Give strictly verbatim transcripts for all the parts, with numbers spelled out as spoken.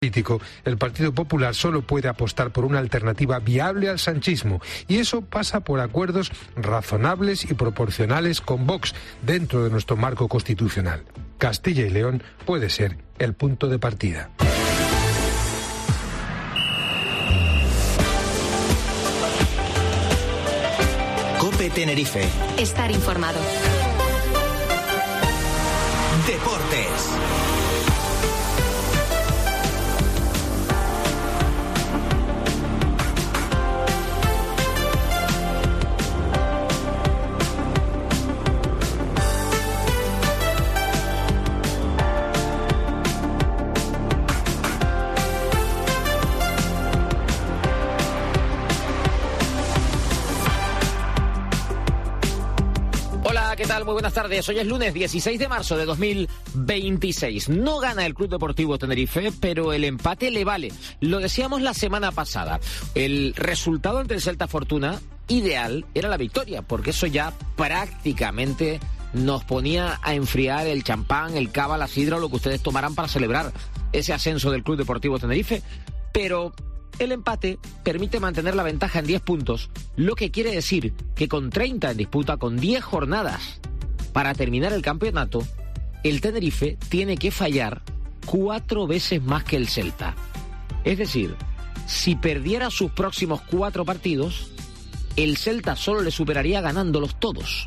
político, el Partido Popular solo puede apostar por una alternativa viable al sanchismo, y eso pasa por acuerdos razonables y proporcionales con Vox dentro de nuestro marco constitucional. Castilla y León puede ser el punto de partida. COPE Tenerife. Estar informado. Deportes. ¿Qué tal? Muy buenas tardes. Hoy es lunes dieciséis de marzo de dos mil veintiséis. No gana el Club Deportivo Tenerife, pero el empate le vale. Lo decíamos la semana pasada. El resultado ante el Celta Fortuna ideal era la victoria, porque eso ya prácticamente nos ponía a enfriar el champán, el cava, la sidra o lo que ustedes tomarán para celebrar ese ascenso del Club Deportivo Tenerife. Pero el empate permite mantener la ventaja en diez puntos, lo que quiere decir que con treinta en disputa, con diez jornadas para terminar el campeonato, el Tenerife tiene que fallar cuatro veces más que el Celta. Es decir, si perdiera sus próximos cuatro partidos, el Celta solo le superaría ganándolos todos.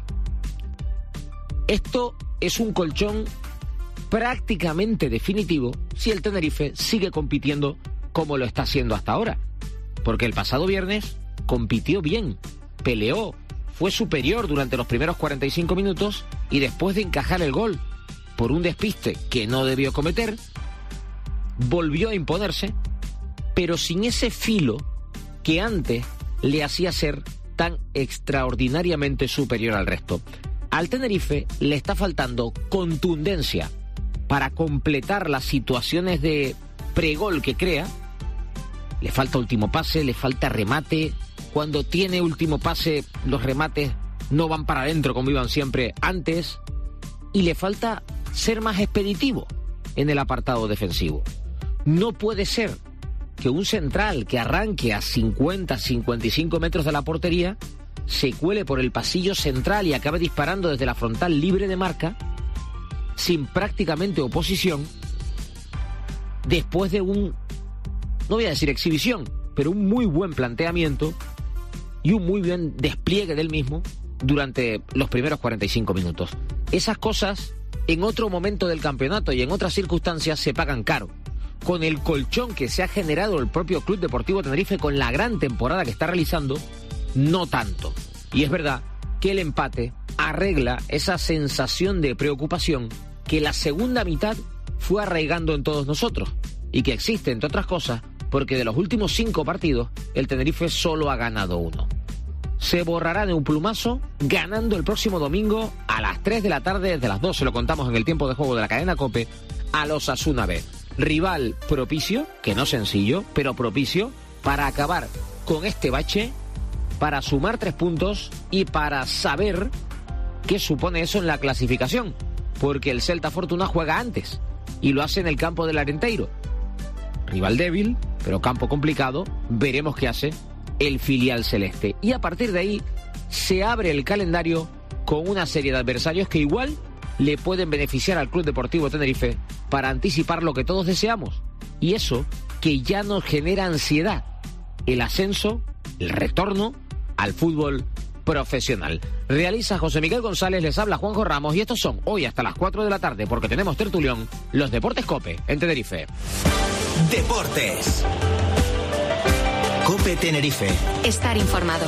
Esto es un colchón prácticamente definitivo si el Tenerife sigue compitiendo como lo está haciendo hasta ahora, porque el pasado viernes compitió bien, peleó, fue superior durante los primeros cuarenta y cinco minutos y después de encajar el gol por un despiste que no debió cometer, volvió a imponerse, pero sin ese filo que antes le hacía ser tan extraordinariamente superior al resto. Al Tenerife le está faltando contundencia para completar las situaciones de pregol que crea. Le falta último pase, le falta remate. Cuando tiene último pase, los remates no van para adentro como iban siempre antes. Y le falta ser más expeditivo en el apartado defensivo. No puede ser que un central que arranque a cincuenta, cincuenta y cinco metros de la portería se cuele por el pasillo central y acabe disparando desde la frontal libre de marca, sin prácticamente oposición, después de un, no voy a decir exhibición, pero un muy buen planteamiento y un muy buen despliegue del mismo durante los primeros cuarenta y cinco minutos. Esas cosas en otro momento del campeonato y en otras circunstancias se pagan caro. Con el colchón que se ha generado el propio Club Deportivo Tenerife con la gran temporada que está realizando, no tanto. Y es verdad que el empate arregla esa sensación de preocupación que la segunda mitad fue arraigando en todos nosotros y que existe, entre otras cosas, porque de los últimos cinco partidos, el Tenerife solo ha ganado uno. Se borrará de un plumazo, ganando el próximo domingo a las tres de la tarde, desde las dos, se lo contamos en el tiempo de juego de la cadena COPE, a los Osasuna B. Rival propicio, que no sencillo, pero propicio, para acabar con este bache, para sumar tres puntos y para saber qué supone eso en la clasificación, porque el Celta Fortuna juega antes y lo hace en el campo del Arenteiro. Rival débil, pero campo complicado, veremos qué hace el filial celeste. Y a partir de ahí se abre el calendario con una serie de adversarios que igual le pueden beneficiar al Club Deportivo Tenerife para anticipar lo que todos deseamos. Y eso que ya nos genera ansiedad, el ascenso, el retorno al fútbol profesional. Realiza José Miguel González, les habla Juanjo Ramos y estos son, hoy hasta las cuatro de la tarde, porque tenemos tertulión, los Deportes COPE en Tenerife. Deportes. COPE Tenerife. Estar informado.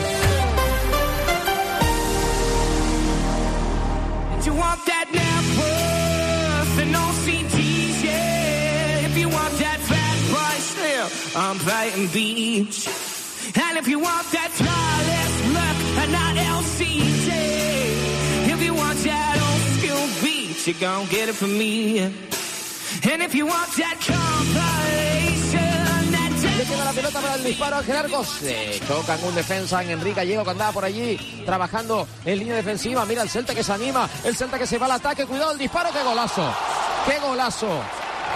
You want that net worth and no C Ts, yeah. If you want that fat price, yeah, I'm Brighton Beach. And if you want that flawless look and not L C D, if you want that old school beat, you gon' get it from me. And if you want that compilation, Le queda la pelota para el disparo a Ángel Arcos. Se chocan un defensa en Enrique Gallego que andaba por allí trabajando en línea defensiva. Mira el Celta que se anima, el Celta que se va al ataque. Cuidado el disparo, qué golazo, qué golazo.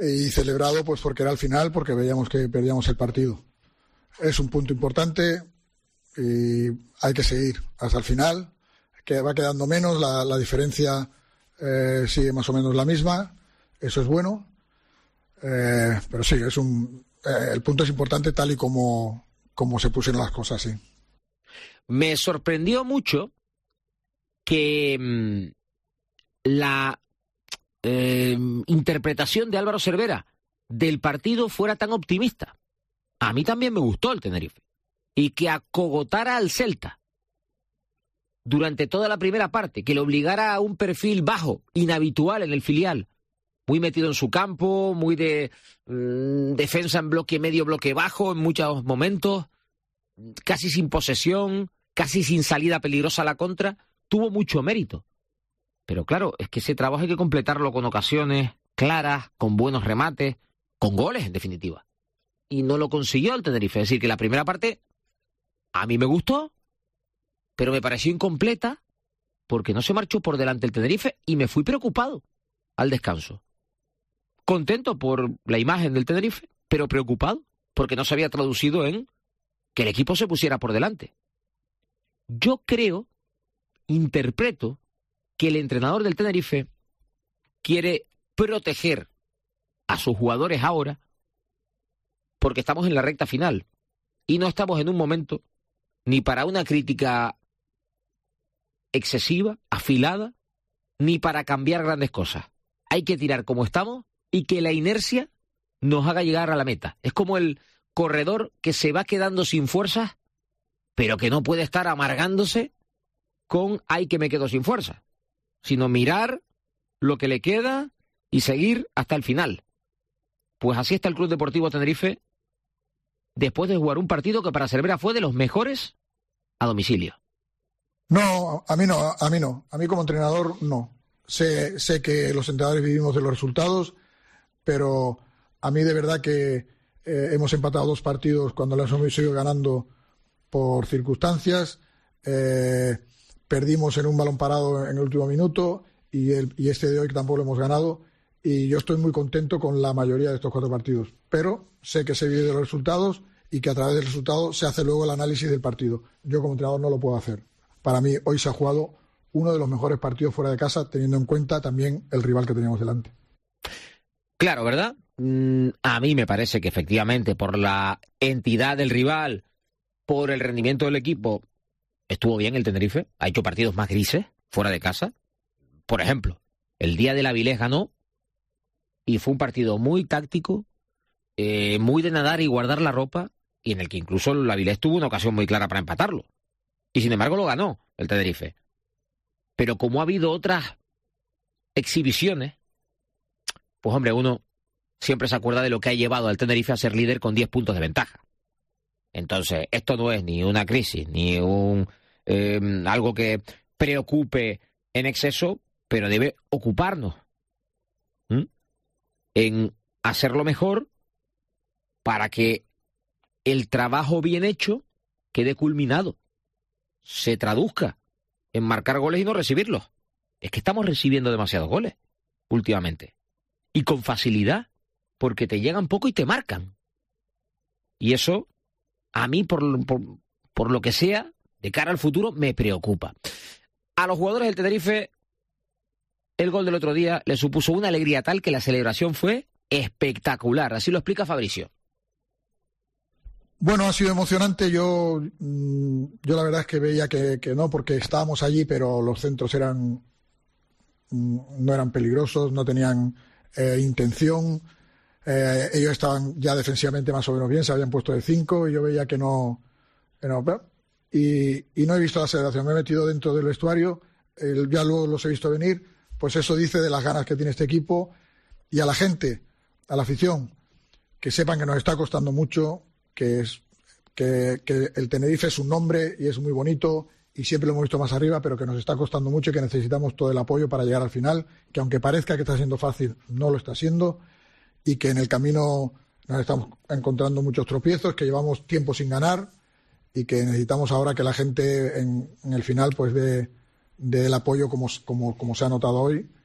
y celebrado pues porque era el final, porque veíamos que perdíamos el partido. Es un punto importante y hay que seguir hasta el final, que va quedando menos, la, la diferencia eh, sigue más o menos la misma, eso es bueno, eh, pero sí, es un, eh, el punto es importante tal y como, como se pusieron las cosas, sí. Me sorprendió mucho que mmm, la eh, interpretación de Álvaro Cervera del partido fuera tan optimista. A mí también me gustó el Tenerife. Y que acogotara al Celta durante toda la primera parte, que le obligara a un perfil bajo, inhabitual en el filial, muy metido en su campo, muy de mmm, defensa en bloque medio, bloque bajo en muchos momentos, casi sin posesión, casi sin salida peligrosa a la contra, tuvo mucho mérito. Pero claro, es que ese trabajo hay que completarlo con ocasiones claras, con buenos remates, con goles en definitiva. Y no lo consiguió el Tenerife. Es decir, que la primera parte a mí me gustó, pero me pareció incompleta porque no se marchó por delante el Tenerife y me fui preocupado al descanso. Contento por la imagen del Tenerife, pero preocupado porque no se había traducido en que el equipo se pusiera por delante. Yo creo, interpreto, que el entrenador del Tenerife quiere proteger a sus jugadores ahora porque estamos en la recta final y no estamos en un momento ni para una crítica excesiva, afilada, ni para cambiar grandes cosas. Hay que tirar como estamos y que la inercia nos haga llegar a la meta. Es como el corredor que se va quedando sin fuerzas, pero que no puede estar amargándose con ay que me quedo sin fuerza, sino mirar lo que le queda y seguir hasta el final. Pues así está el Club Deportivo Tenerife después de jugar un partido que para Cervera fue de los mejores a domicilio. No, a mí no, a mí no. A mí como entrenador no. Sé, sé que los entrenadores vivimos de los resultados, pero a mí de verdad que eh, hemos empatado dos partidos cuando los hemos ido ganando por circunstancias. Eh, perdimos en un balón parado en el último minuto y, el, y este de hoy tampoco lo hemos ganado. Y yo estoy muy contento con la mayoría de estos cuatro partidos. Pero sé que se vive de los resultados y que a través del resultado se hace luego el análisis del partido. Yo como entrenador no lo puedo hacer. Para mí hoy se ha jugado uno de los mejores partidos fuera de casa, teniendo en cuenta también el rival que teníamos delante. Claro, ¿verdad? Mm, a mí me parece que efectivamente por la entidad del rival, por el rendimiento del equipo, estuvo bien el Tenerife. Ha hecho partidos más grises fuera de casa. Por ejemplo, el día del Avilés ganó y fue un partido muy táctico, eh, muy de nadar y guardar la ropa, y en el que incluso el Avilés tuvo una ocasión muy clara para empatarlo. Y sin embargo lo ganó el Tenerife. Pero como ha habido otras exhibiciones, pues hombre, uno siempre se acuerda de lo que ha llevado al Tenerife a ser líder con diez puntos de ventaja. Entonces, esto no es ni una crisis, ni un eh, algo que preocupe en exceso, pero debe ocuparnos ¿Mm? en hacerlo mejor para que el trabajo bien hecho quede culminado, se traduzca en marcar goles y no recibirlos. Es que estamos recibiendo demasiados goles últimamente. Y con facilidad, porque te llegan poco y te marcan. Y eso, a mí, por, por, por lo que sea, de cara al futuro, me preocupa. A los jugadores del Tenerife, el gol del otro día les supuso una alegría tal que la celebración fue espectacular. Así lo explica Fabricio. Bueno, ha sido emocionante. Yo, yo la verdad es que veía que, que no, porque estábamos allí, pero los centros eran no eran peligrosos, no tenían eh, intención. Eh, ellos estaban ya defensivamente más o menos bien, se habían puesto de cinco y yo veía que no. Que no y, y no he visto la celebración. Me he metido dentro del vestuario, el, ya luego los he visto venir. Pues eso dice de las ganas que tiene este equipo y a la gente, a la afición, que sepan que nos está costando mucho. Que es que, que el Tenerife es un nombre y es muy bonito y siempre lo hemos visto más arriba, pero que nos está costando mucho y que necesitamos todo el apoyo para llegar al final, que aunque parezca que está siendo fácil, no lo está siendo, y que en el camino nos estamos encontrando muchos tropiezos, que llevamos tiempo sin ganar y que necesitamos ahora que la gente en, en el final pues dé, dé el apoyo como, como, como se ha notado hoy.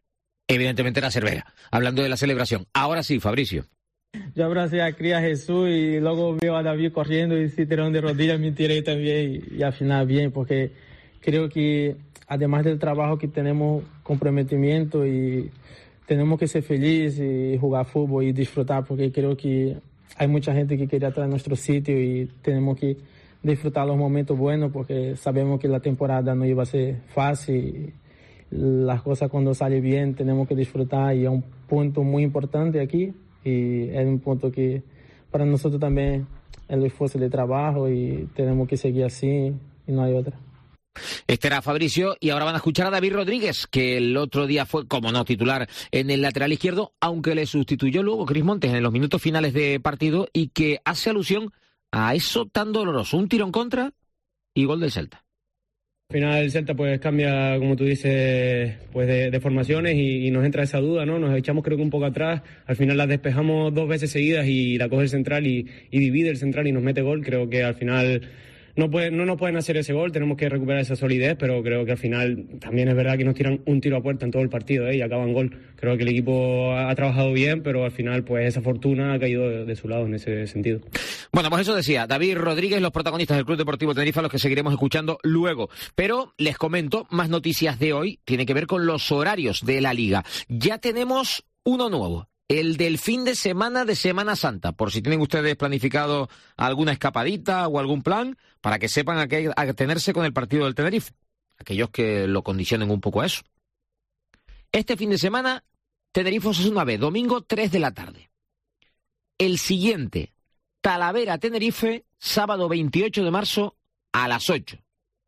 Evidentemente era Cervera, hablando de la celebración. Ahora sí, Fabricio. Yo abracé a Cría Jesús y luego veo a David corriendo y se tiraron de rodillas, me tiré también y, y al final bien, porque creo que además del trabajo que tenemos, comprometimiento y tenemos que ser felices y jugar fútbol y disfrutar, porque creo que hay mucha gente que quiere estar en nuestro sitio y tenemos que disfrutar los momentos buenos porque sabemos que la temporada no iba a ser fácil. Las cosas cuando salen bien tenemos que disfrutar y es un punto muy importante aquí y es un punto que para nosotros también es el esfuerzo de trabajo y tenemos que seguir así y no hay otra. Este era Fabricio y ahora van a escuchar a David Rodríguez, que el otro día fue, como no, titular en el lateral izquierdo, aunque le sustituyó luego Cris Montes en los minutos finales de partido y que hace alusión a eso tan doloroso, un tiro en contra y gol del Celta. Al final el Celta pues cambia, como tú dices, pues de, de formaciones y, y nos entra esa duda, ¿no? Nos echamos creo que un poco atrás, al final las despejamos dos veces seguidas y la coge el central y, y divide el central y nos mete gol. Creo que al final no, puede, no nos pueden hacer ese gol, tenemos que recuperar esa solidez, pero creo que al final también es verdad que nos tiran un tiro a puerta en todo el partido, ¿eh? Y acaban gol. Creo que el equipo ha, ha trabajado bien, pero al final pues esa fortuna ha caído de, de su lado en ese sentido. Bueno, pues eso decía David Rodríguez, los protagonistas del Club Deportivo Tenerife, a los que seguiremos escuchando luego. Pero les comento, más noticias de hoy, tiene que ver con los horarios de la Liga. Ya tenemos uno nuevo, el del fin de semana de Semana Santa, por si tienen ustedes planificado alguna escapadita o algún plan, para que sepan a qué atenerse con el partido del Tenerife, aquellos que lo condicionen un poco a eso. Este fin de semana, Tenerife Osasuna B, domingo tres de la tarde. El siguiente, Talavera-Tenerife, sábado veintiocho de marzo a las ocho.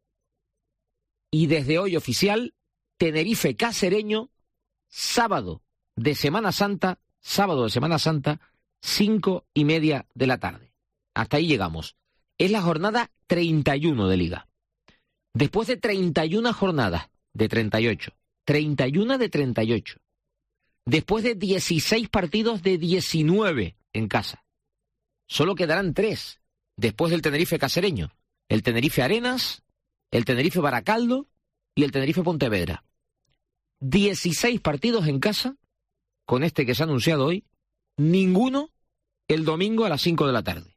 Y desde hoy oficial, Tenerife-Cacereño, sábado de Semana Santa, sábado de Semana Santa, cinco y media de la tarde. Hasta ahí llegamos. Es la jornada treinta y uno de Liga. Después de treinta y una jornadas de treinta y ocho, treinta y uno de treinta y ocho, después de dieciséis partidos de diecinueve en casa, solo quedarán tres después del Tenerife Cacereño, el Tenerife Arenas, el Tenerife Baracaldo y el Tenerife Pontevedra. dieciséis partidos en casa, con este que se ha anunciado hoy, ninguno el domingo a las cinco de la tarde.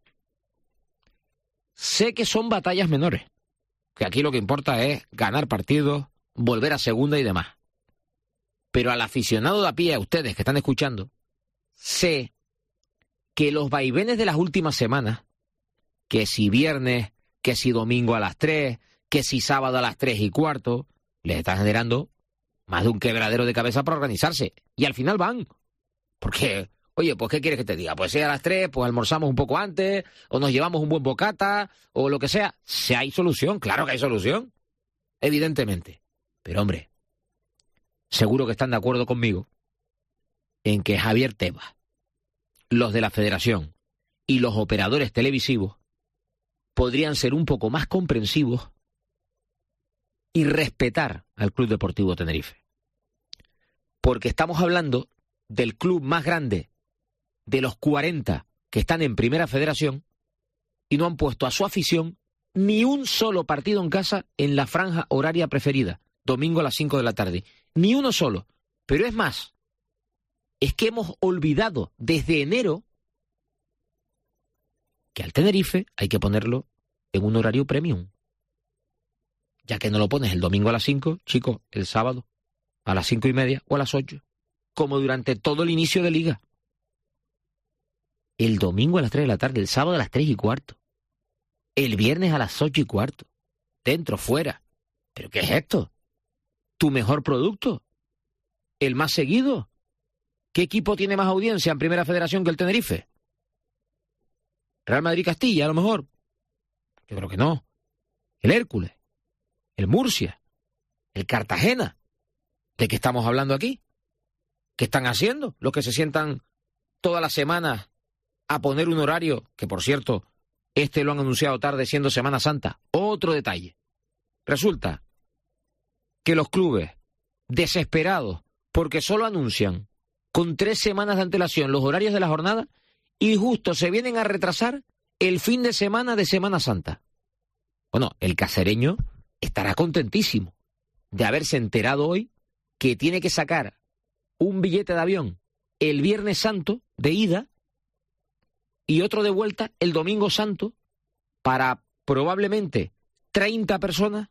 Sé que son batallas menores, que aquí lo que importa es ganar partidos, volver a segunda y demás. Pero al aficionado de a pie, a ustedes que están escuchando, sé que los vaivenes de las últimas semanas, que si viernes, que si domingo a las tres, que si sábado a las tres y cuarto, les están generando más de un quebradero de cabeza para organizarse. Y al final van. Porque, oye, pues ¿qué quieres que te diga? Pues si a las tres, pues almorzamos un poco antes, o nos llevamos un buen bocata, o lo que sea. Si hay solución, claro que hay solución. Evidentemente. Pero hombre, seguro que están de acuerdo conmigo en que Javier Tebas, los de la Federación y los operadores televisivos podrían ser un poco más comprensivos y respetar al Club Deportivo Tenerife. Porque estamos hablando del club más grande de los cuarenta que están en Primera Federación y no han puesto a su afición ni un solo partido en casa en la franja horaria preferida, domingo a las cinco de la tarde. Ni uno solo. Pero es más, es que hemos olvidado desde enero que al Tenerife hay que ponerlo en un horario premium. Ya que no lo pones el domingo a las cinco, chicos, el sábado a las cinco y media o a las ocho, como durante todo el inicio de Liga. El domingo a las tres de la tarde, el sábado a las tres y cuarto, el viernes a las ocho y cuarto, dentro, fuera. ¿Pero qué es esto? ¿Tu mejor producto? ¿El más seguido? ¿Qué equipo tiene más audiencia en Primera Federación que el Tenerife? ¿Real Madrid-Castilla, a lo mejor? Yo creo que no. ¿El Hércules? ¿El Murcia? ¿El Cartagena? ¿De qué estamos hablando aquí? ¿Qué están haciendo los que se sientan todas las semanas a poner un horario? Que, por cierto, este lo han anunciado tarde siendo Semana Santa. Otro detalle. Resulta que los clubes, desesperados, porque solo anuncian con tres semanas de antelación los horarios de la jornada y justo se vienen a retrasar el fin de semana de Semana Santa. Bueno, el cacereño estará contentísimo de haberse enterado hoy que tiene que sacar un billete de avión el Viernes Santo de ida y otro de vuelta el Domingo Santo para probablemente treinta personas,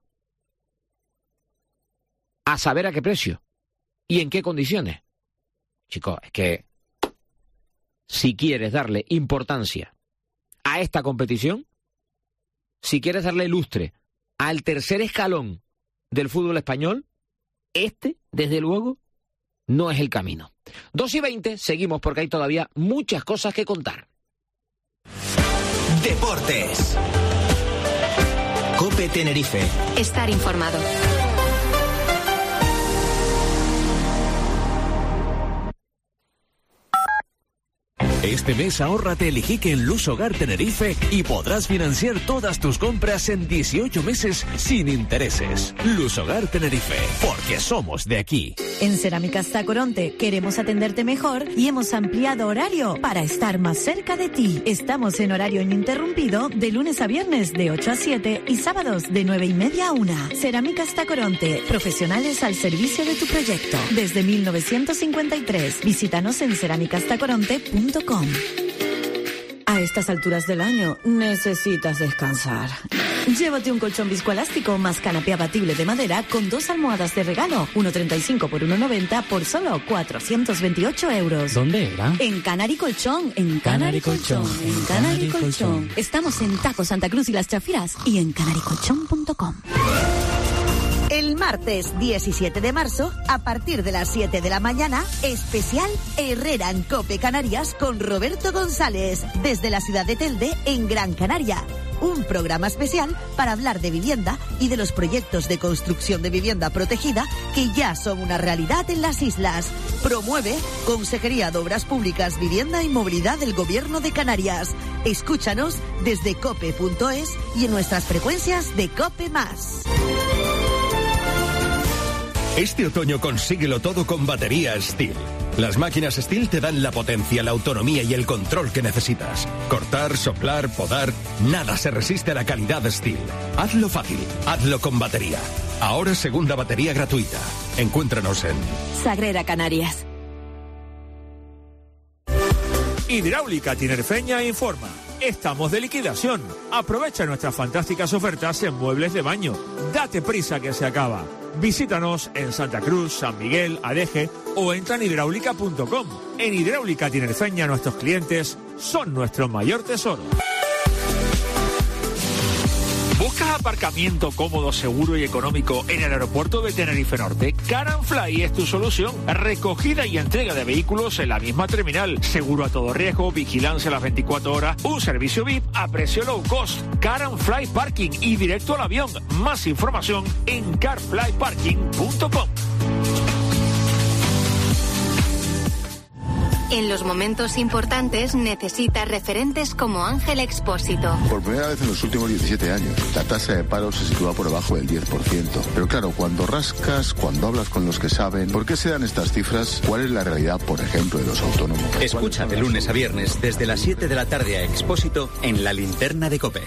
a saber a qué precio y en qué condiciones. Chicos, es que si quieres darle importancia a esta competición, si quieres darle lustre al tercer escalón del fútbol español, este, desde luego, no es el camino. dos y veinte, seguimos porque hay todavía muchas cosas que contar. Deportes. COPE Tenerife. Estar informado. Este mes ahórrate el Ijique en Luz Hogar Tenerife y podrás financiar todas tus compras en dieciocho meses sin intereses. Luz Hogar Tenerife, porque somos de aquí. En Cerámicas Tacoronte queremos atenderte mejor y hemos ampliado horario para estar más cerca de ti. Estamos en horario ininterrumpido de lunes a viernes de ocho a siete y sábados de nueve y media a una. Cerámicas Tacoronte, profesionales al servicio de tu proyecto. Desde mil novecientos cincuenta y tres, visítanos en cerámicas tacoronte punto com. A estas alturas del año necesitas descansar. Llévate un colchón viscoelástico más canapé abatible de madera con dos almohadas de regalo, uno treinta y cinco por uno noventa por solo cuatrocientos veintiocho euros. ¿Dónde era? En Canary Colchón, en Canary Colchón, en Canary Colchón. Estamos en Tajo Santa Cruz y Las Chafiras y en canary colchón punto com. El martes diecisiete de marzo, a partir de las siete de la mañana, especial Herrera en COPE Canarias con Roberto González, desde la ciudad de Telde, en Gran Canaria. Un programa especial para hablar de vivienda y de los proyectos de construcción de vivienda protegida que ya son una realidad en las islas. Promueve Consejería de Obras Públicas, Vivienda y Movilidad del Gobierno de Canarias. Escúchanos desde cope punto es y en nuestras frecuencias de COPE más. Este otoño consíguelo todo con baterías Stihl. Las máquinas Stihl te dan la potencia, la autonomía y el control que necesitas. Cortar, soplar, podar, nada se resiste a la calidad Stihl. Hazlo fácil, hazlo con batería. Ahora segunda batería gratuita. Encuéntranos en Sagrera Canarias. Hidráulica Tinerfeña informa. Estamos de liquidación. Aprovecha nuestras fantásticas ofertas en muebles de baño. Date prisa que se acaba. Visítanos en Santa Cruz, San Miguel, Adeje o entra en hidráulica punto com. En Hidráulica Tinerfeña nuestros clientes son nuestro mayor tesoro. ¿Buscas aparcamiento cómodo, seguro y económico en el aeropuerto de Tenerife Norte? Car and Fly es tu solución. Recogida y entrega de vehículos en la misma terminal. Seguro a todo riesgo, vigilancia a las veinticuatro horas, un servicio V I P a precio low cost. Car and Fly Parking y directo al avión. Más información en car fly parking punto com. En los momentos importantes necesitas referentes como Ángel Expósito. Por primera vez en los últimos diecisiete años, la tasa de paro se sitúa por debajo del diez por ciento. Pero claro, cuando rascas, cuando hablas con los que saben, ¿por qué se dan estas cifras? ¿Cuál es la realidad, por ejemplo, de los autónomos? Escucha de lunes a viernes desde las siete de la tarde a Expósito en La Linterna de COPE.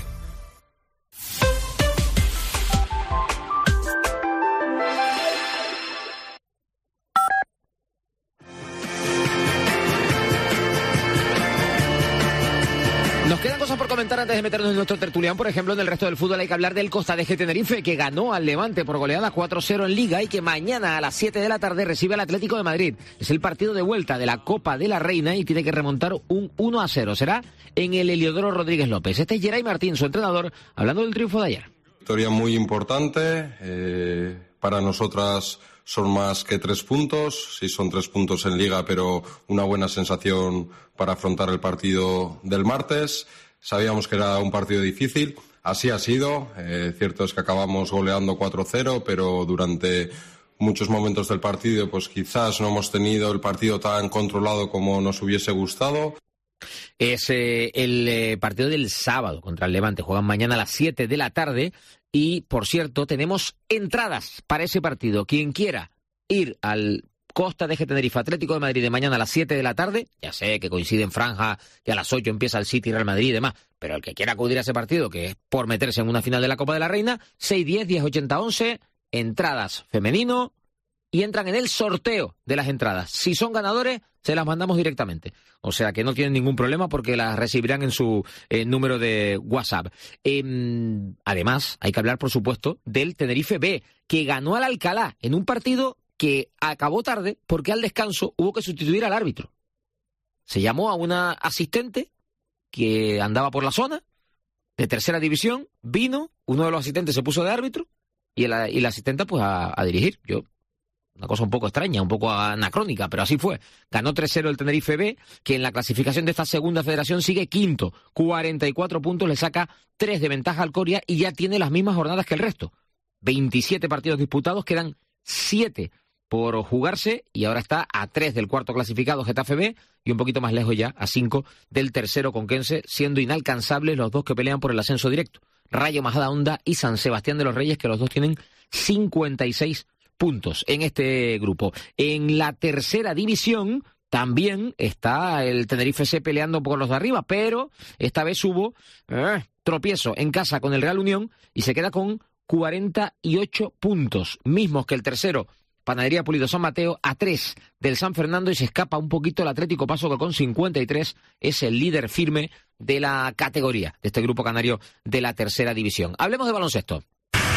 Nos quedan cosas por comentar antes de meternos en nuestro tertulián. Por ejemplo, en el resto del fútbol hay que hablar del Costa de Tenerife, que ganó al Levante por goleada cuatro cero en Liga y que mañana a las siete de la tarde recibe al Atlético de Madrid. Es el partido de vuelta de la Copa de la Reina y tiene que remontar un uno a cero. Será en el Heliodoro Rodríguez López. Este es Geray Martín, su entrenador, hablando del triunfo de ayer. Victoria muy importante. Eh, para nosotras son más que tres puntos. Sí, son tres puntos en Liga, pero una buena sensación para afrontar el partido del martes. Sabíamos que era un partido difícil, así ha sido. Eh, cierto es que acabamos goleando cuatro cero, pero durante muchos momentos del partido pues quizás no hemos tenido el partido tan controlado como nos hubiese gustado. Es eh, el eh, partido del sábado contra el Levante. Juegan mañana a las siete de la tarde y, por cierto, tenemos entradas para ese partido. Quien quiera ir al Costa de Tenerife Atlético de Madrid de mañana a las siete de la tarde, ya sé que coincide en franja, que a las ocho empieza el City Real Madrid y demás, pero el que quiera acudir a ese partido, que es por meterse en una final de la Copa de la Reina, seis diez, diez ochenta, once, entradas femenino, y entran en el sorteo de las entradas. Si son ganadores, se las mandamos directamente. O sea que no tienen ningún problema porque las recibirán en su eh, número de WhatsApp. Eh, además, hay que hablar, por supuesto, del Tenerife B, que ganó al Alcalá en un partido que acabó tarde porque al descanso hubo que sustituir al árbitro. Se llamó a una asistente que andaba por la zona, de tercera división, vino, uno de los asistentes se puso de árbitro y, el, y la asistente pues a, a dirigir. Yo, una cosa un poco extraña, un poco anacrónica, pero así fue. Ganó tres cero el Tenerife B, que en la clasificación de esta segunda federación sigue quinto. cuarenta y cuatro puntos, le saca tres de ventaja al Coria y ya tiene las mismas jornadas que el resto. veintisiete partidos disputados, quedan siete por jugarse y ahora está a tres del cuarto clasificado Getafe B y un poquito más lejos ya, a cinco del tercero Conquense, siendo inalcanzables los dos que pelean por el ascenso directo. Rayo Majadahonda y San Sebastián de los Reyes, que los dos tienen cincuenta y seis puntos en este grupo. En la tercera división también está el Tenerife C peleando por los de arriba, pero esta vez hubo eh, tropiezo en casa con el Real Unión y se queda con cuarenta y ocho puntos, mismos que el tercero Panadería Pulido San Mateo, a tres del San Fernando, y se escapa un poquito el Atlético Paso, que con cincuenta y tres es el líder firme de la categoría, de este grupo canario de la tercera división. Hablemos de baloncesto.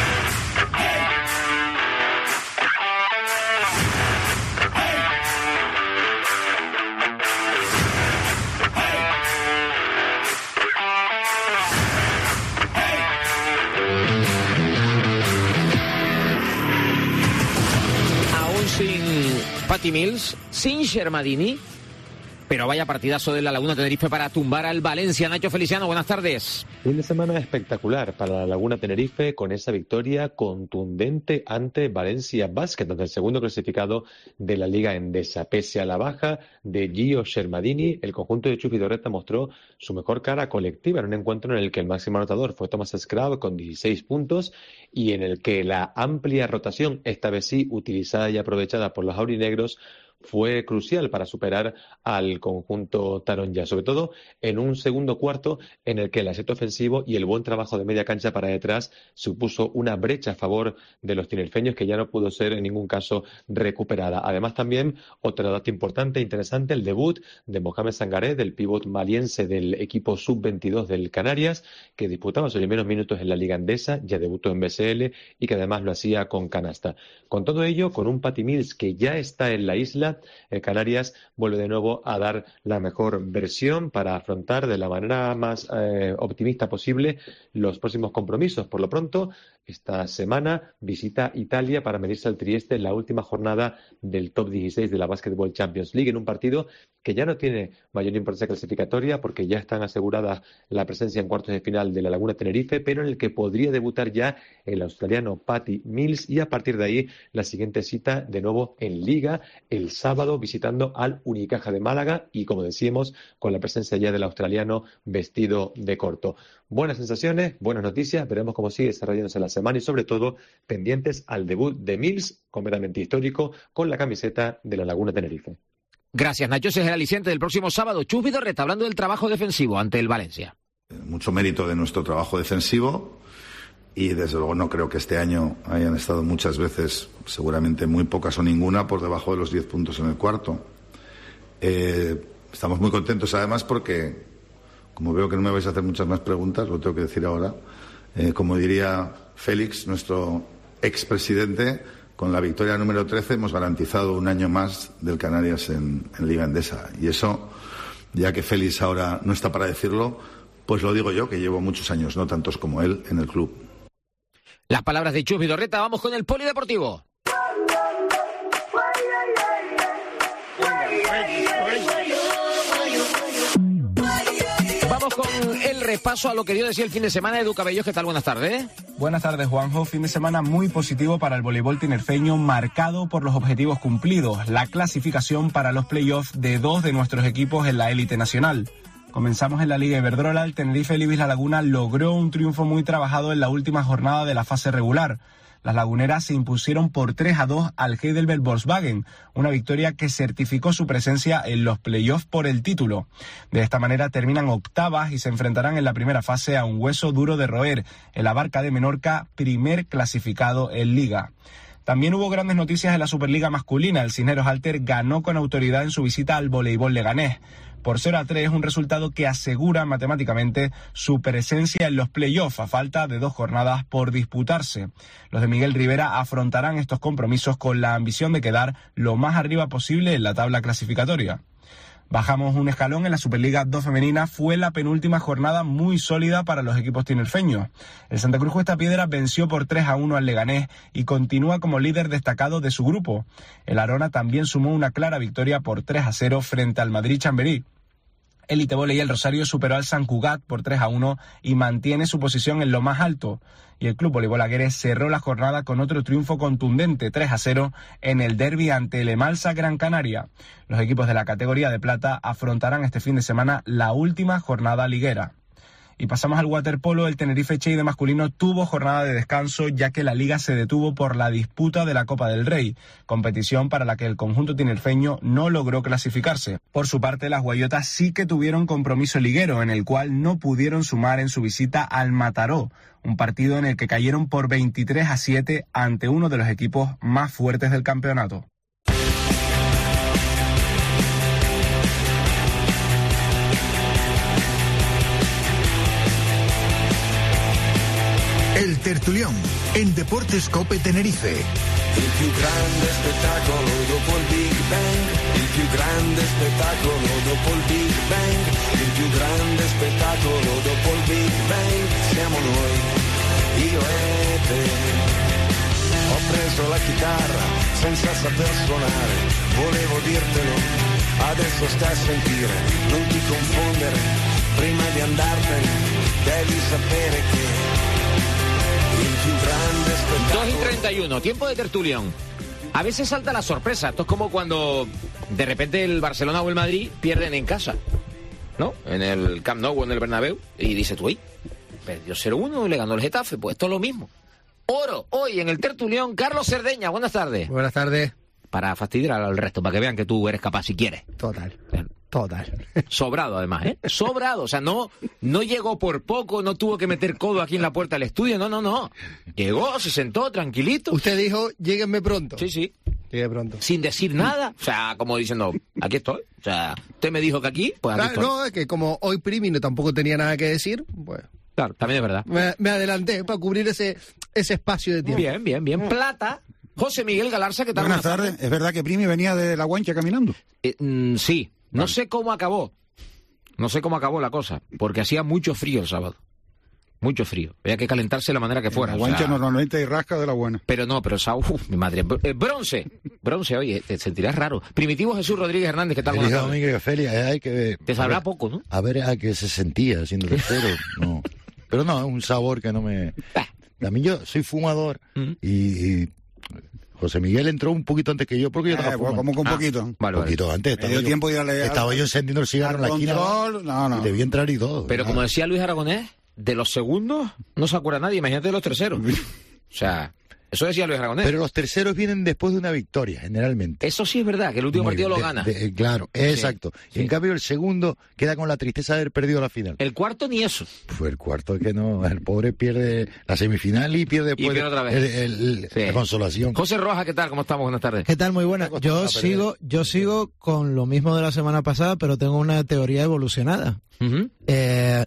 Patty Mills, sin Shermadini, pero vaya partidazo de la Laguna Tenerife para tumbar al Valencia. Nacho Feliciano, buenas tardes. Fin de semana espectacular para la Laguna Tenerife con esa victoria contundente ante Valencia Basket, donde el segundo clasificado de la Liga Endesa. Pese a la baja de Gio Shermadini, el conjunto de Chus Vidorreta mostró su mejor cara colectiva en un encuentro en el que el máximo anotador fue Thomas Scrab con dieciséis puntos y en el que la amplia rotación, esta vez sí utilizada y aprovechada por los aurinegros, fue crucial para superar al conjunto taronja, sobre todo en un segundo cuarto en el que el aseto ofensivo y el buen trabajo de media cancha para detrás supuso una brecha a favor de los tinerfeños que ya no pudo ser en ningún caso recuperada. Además también otro dato importante e interesante, el debut de Mohamed Sangaré, del pívot maliense del equipo sub veintidós del Canarias, que disputaba sus primeros minutos en la Liga Endesa, ya debutó en B S L y que además lo hacía con canasta. Con todo ello, con un Patty Mills que ya está en la isla, el Canarias vuelve de nuevo a dar la mejor versión para afrontar de la manera más eh, optimista posible los próximos compromisos. Por lo pronto, esta semana visita Italia para medirse al Trieste en la última jornada del top dieciséis de la Basketball Champions League, en un partido que ya no tiene mayor importancia clasificatoria porque ya están aseguradas la presencia en cuartos de final de la Laguna Tenerife, pero en el que podría debutar ya el australiano Patty Mills y a partir de ahí la siguiente cita de nuevo en Liga el sábado visitando al Unicaja de Málaga y, como decíamos, con la presencia ya del australiano vestido de corto. Buenas sensaciones, buenas noticias, veremos cómo sigue desarrollándose la semana y sobre todo pendientes al debut de Mills, completamente histórico, con la camiseta de la Laguna Tenerife. Gracias, Nacho. Ese es el aliciente del próximo sábado. Chus Vidorreta, hablando del trabajo defensivo ante el Valencia. Mucho mérito de nuestro trabajo defensivo y desde luego no creo que este año hayan estado muchas veces, seguramente muy pocas o ninguna, por debajo de los diez puntos en el cuarto. Eh, estamos muy contentos además porque, como veo que no me vais a hacer muchas más preguntas, lo tengo que decir ahora, eh, como diría Félix, nuestro expresidente, con la victoria número trece hemos garantizado un año más del Canarias en, en Liga Endesa. Y eso, ya que Félix ahora no está para decirlo, pues lo digo yo, que llevo muchos años, no tantos como él, en el club. Las palabras de Chus Vidorreta. Vamos con el polideportivo. Vamos con el repaso a lo que dio de sí el fin de semana. Edu Cabellos, ¿qué tal? Buenas tardes. Buenas tardes, Juanjo. Fin de semana muy positivo para el voleibol tinerfeño, marcado por los objetivos cumplidos. La clasificación para los playoffs de dos de nuestros equipos en la élite nacional. Comenzamos en la Liga Iberdrola. El Tenerife Libis La Laguna logró un triunfo muy trabajado en la última jornada de la fase regular. Las laguneras se impusieron por tres a dos al Heidelberg Volkswagen, una victoria que certificó su presencia en los playoffs por el título. De esta manera terminan octavas y se enfrentarán en la primera fase a un hueso duro de roer, el Abarca de Menorca, primer clasificado en Liga. También hubo grandes noticias en la Superliga masculina. El Cisneros Alter ganó con autoridad en su visita al Voleibol Leganés. Por cero a tres, un resultado que asegura matemáticamente su presencia en los playoffs a falta de dos jornadas por disputarse. Los de Miguel Rivera afrontarán estos compromisos con la ambición de quedar lo más arriba posible en la tabla clasificatoria. Bajamos un escalón en la Superliga dos femenina. Fue la penúltima jornada muy sólida para los equipos tinerfeños. El Santa Cruz Cuesta Piedra venció por tres a uno al Leganés y continúa como líder destacado de su grupo. El Arona también sumó una clara victoria por tres a cero frente al Madrid Chamberí. El Itebole y el Rosario superó al San Cugat por tres a uno y mantiene su posición en lo más alto. Y el Club Voleibol Aguerre cerró la jornada con otro triunfo contundente, tres a cero, en el derbi ante el Emalsa Gran Canaria. Los equipos de la categoría de plata afrontarán este fin de semana la última jornada liguera. Y pasamos al waterpolo. El Tenerife Cheide masculino tuvo jornada de descanso ya que la liga se detuvo por la disputa de la Copa del Rey, competición para la que el conjunto tinerfeño no logró clasificarse. Por su parte, las guayotas sí que tuvieron compromiso liguero, en el cual no pudieron sumar en su visita al Mataró, un partido en el que cayeron por veintitrés a siete ante uno de los equipos más fuertes del campeonato. El Tertulión, en Deportes Cope Tenerife. Il più grande spettacolo dopo il Big Bang, il più grande spettacolo dopo il Big Bang, il più grande spettacolo dopo il Big Bang, siamo noi, io e te. Ho preso la chitarra senza saper suonare, volevo dirtelo, adesso stai a sentire, non ti confondere, prima di andartene devi sapere che dos y treinta y uno, tiempo de tertulión. A veces salta la sorpresa. Esto es como cuando de repente el Barcelona o el Madrid pierden en casa, ¿no? En el Camp Nou o en el Bernabéu. Y dices tú, uy, perdió cero uno y le ganó el Getafe. Pues esto es lo mismo. Oro, hoy en el tertulión, Carlos Cerdeña. Buenas tardes. Buenas tardes. Para fastidiar al resto, para que vean que tú eres capaz si quieres. Total. Total. Sobrado, además, ¿eh? Sobrado. O sea, no, no llegó por poco, no tuvo que meter codo aquí en la puerta del estudio. No, no, no. Llegó, se sentó tranquilito. Usted dijo, lléguenme pronto. Sí, sí. Llegué pronto. Sin decir nada. O sea, como diciendo, aquí estoy. O sea, usted me dijo que aquí, pues aquí claro, estoy. No, es que como hoy Primi no tampoco tenía nada que decir, pues... Claro, también es verdad. Me, me adelanté para cubrir ese, ese espacio de tiempo. Bien, bien, bien. Plata. José Miguel Galarza, ¿qué tal? Buenas tardes. ¿Es verdad que Primi venía de La Guancha caminando? Eh, mm, sí. No vale. sé cómo acabó. No sé cómo acabó la cosa. Porque hacía mucho frío el sábado. Mucho frío. Había que calentarse de la manera que fuera. La Guancha o sea, normalmente hay rasca de la buena. Pero no, pero esa, uf, mi madre. Eh, bronce. Bronce, oye, te sentirás raro. Primitivo Jesús Rodríguez Hernández, ¿qué tal? Me dijo a mí que Feli, hay que... Te sabrá poco, ¿no? A ver a qué se sentía siendo tercero. No. Pero no, es un sabor que no me... A mí yo soy fumador mm. y... y... José Miguel entró un poquito antes que yo, porque yo estaba eh, fumando. Como con un poquito. Ah, vale, un poquito vale. antes. Estaba, yo, tiempo de a estaba yo encendiendo el cigarro en la esquina. No, no. Y debí entrar y todo. Pero ¿no? Como decía Luis Aragonés, de los segundos no se acuerda nadie, imagínate de los terceros. O sea, eso decía Luis Aragonés. Pero los terceros vienen después de una victoria, generalmente. Eso sí es verdad, que el último Muy partido bien, lo gana. De, de, claro, sí, exacto. Y sí. En cambio el segundo queda con la tristeza de haber perdido la final. El cuarto ni eso. Pues el cuarto que no, el pobre pierde la semifinal y pierde después y pierde otra vez. El, el, el, sí. la consolación. José Rojas, ¿qué tal? ¿Cómo estamos? Buenas tardes. ¿Qué tal? Muy buenas. Yo sigo, yo sigo con lo mismo de la semana pasada, pero tengo una teoría evolucionada. Uh-huh. Eh...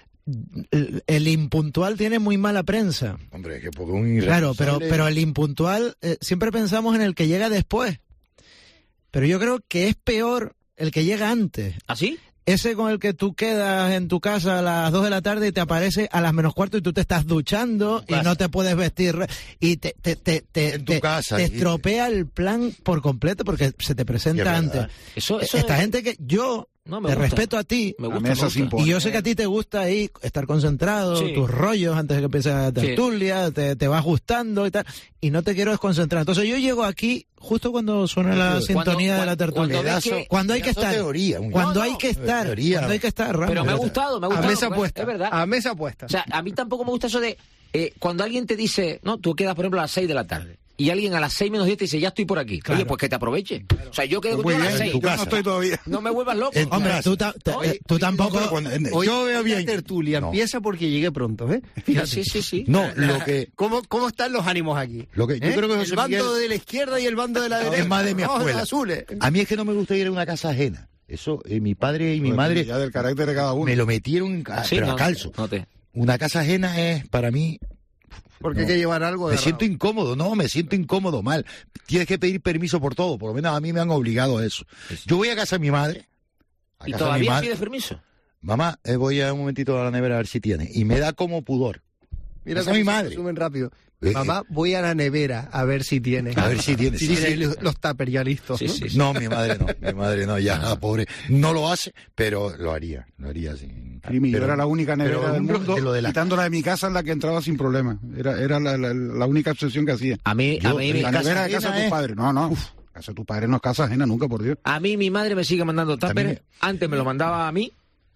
El, el impuntual tiene muy mala prensa. Hombre, que porque un Claro, pero, pero el impuntual, eh, siempre pensamos en el que llega después. Pero yo creo que es peor el que llega antes. ¿Ah, sí? Ese con el que tú quedas en tu casa a las dos de la tarde y te aparece a las menos cuarto y tú te estás duchando y no te puedes vestir y te, te, te, te, en tu te, casa, te y... estropea el plan por completo porque se te presenta antes. Eso, eso Esta es... gente que yo... No, me te gusta. respeto a ti, me gusta, me gusta. Y yo sé que a ti te gusta ahí estar concentrado, sí. tus rollos antes de que empiece la tertulia, sí. te, te vas gustando y tal, y no te quiero desconcentrar. Entonces yo llego aquí justo cuando suena la cuando, sintonía de la tertulia. Cuando, que, cuando hay que estar. Teoría, cuando no, hay que estar. Teoría, cuando hay que estar, Ramos. Pero me ha gustado, me ha gustado. A mesa puesta. Es verdad. A mesa puesta. O sea, a mí tampoco me gusta eso de eh, cuando alguien te dice, no, tú quedas por ejemplo a las seis de la tarde. y alguien a las seis menos diez te dice, ya estoy por aquí. Claro. Oye, pues que te aproveche. Claro. O sea, yo quedo pues contigo a las seis. Yo no estoy todavía. No me vuelvas loco. Hombre, tú, ta, te, Oye, tú tampoco... No, cuando, Hoy yo veo bien. La tertulia no. empieza porque llegué pronto, ¿eh? Fíjate. Sí, sí, sí. No, lo que... ¿Cómo, cómo están los ánimos aquí? Lo que yo ¿Eh? creo que José el bando Miguel... de la izquierda y el bando de la derecha. Es más de mi escuela. Azules. A mí es que no me gusta ir a una casa ajena. Eso, eh, mi padre y mi pues madre... Ya del carácter de cada uno. Me lo metieron, a, sí, pero no, a calzo. No te... Una casa ajena es, para mí... Porque no. hay que llevar algo de Me siento incómodo, no, me siento incómodo, mal. Tienes que pedir permiso por todo, por lo menos a mí me han obligado a eso. Sí, sí. Yo voy a casa de mi madre. ¿Y todavía madre, pides permiso? Mamá, eh, voy a un momentito a la nevera a ver si tiene. Y me da como pudor. Mira a mi madre. Resumen rápido. Eh, Mamá, voy a la nevera a ver si tiene. A ver si tiene. Si sí, tiene sí. los, los tuppers ya listos. Sí, ¿no? Sí, sí. no, mi madre no. Mi madre no, ya, la pobre. No lo hace, pero lo haría. Lo haría sin. Primi, yo era la única nevera pero, del mundo, de lo de la... quitándola de mi casa en la que entraba sin problema. Era, era la, la, la única obsesión que hacía. A mí, yo, a mí la nevera de casa de tus padres. No, no. Uf, casa de tus padres no es casa ajena nunca, por Dios. A mí mi madre me sigue mandando tuppers. Antes me lo mandaba a mí.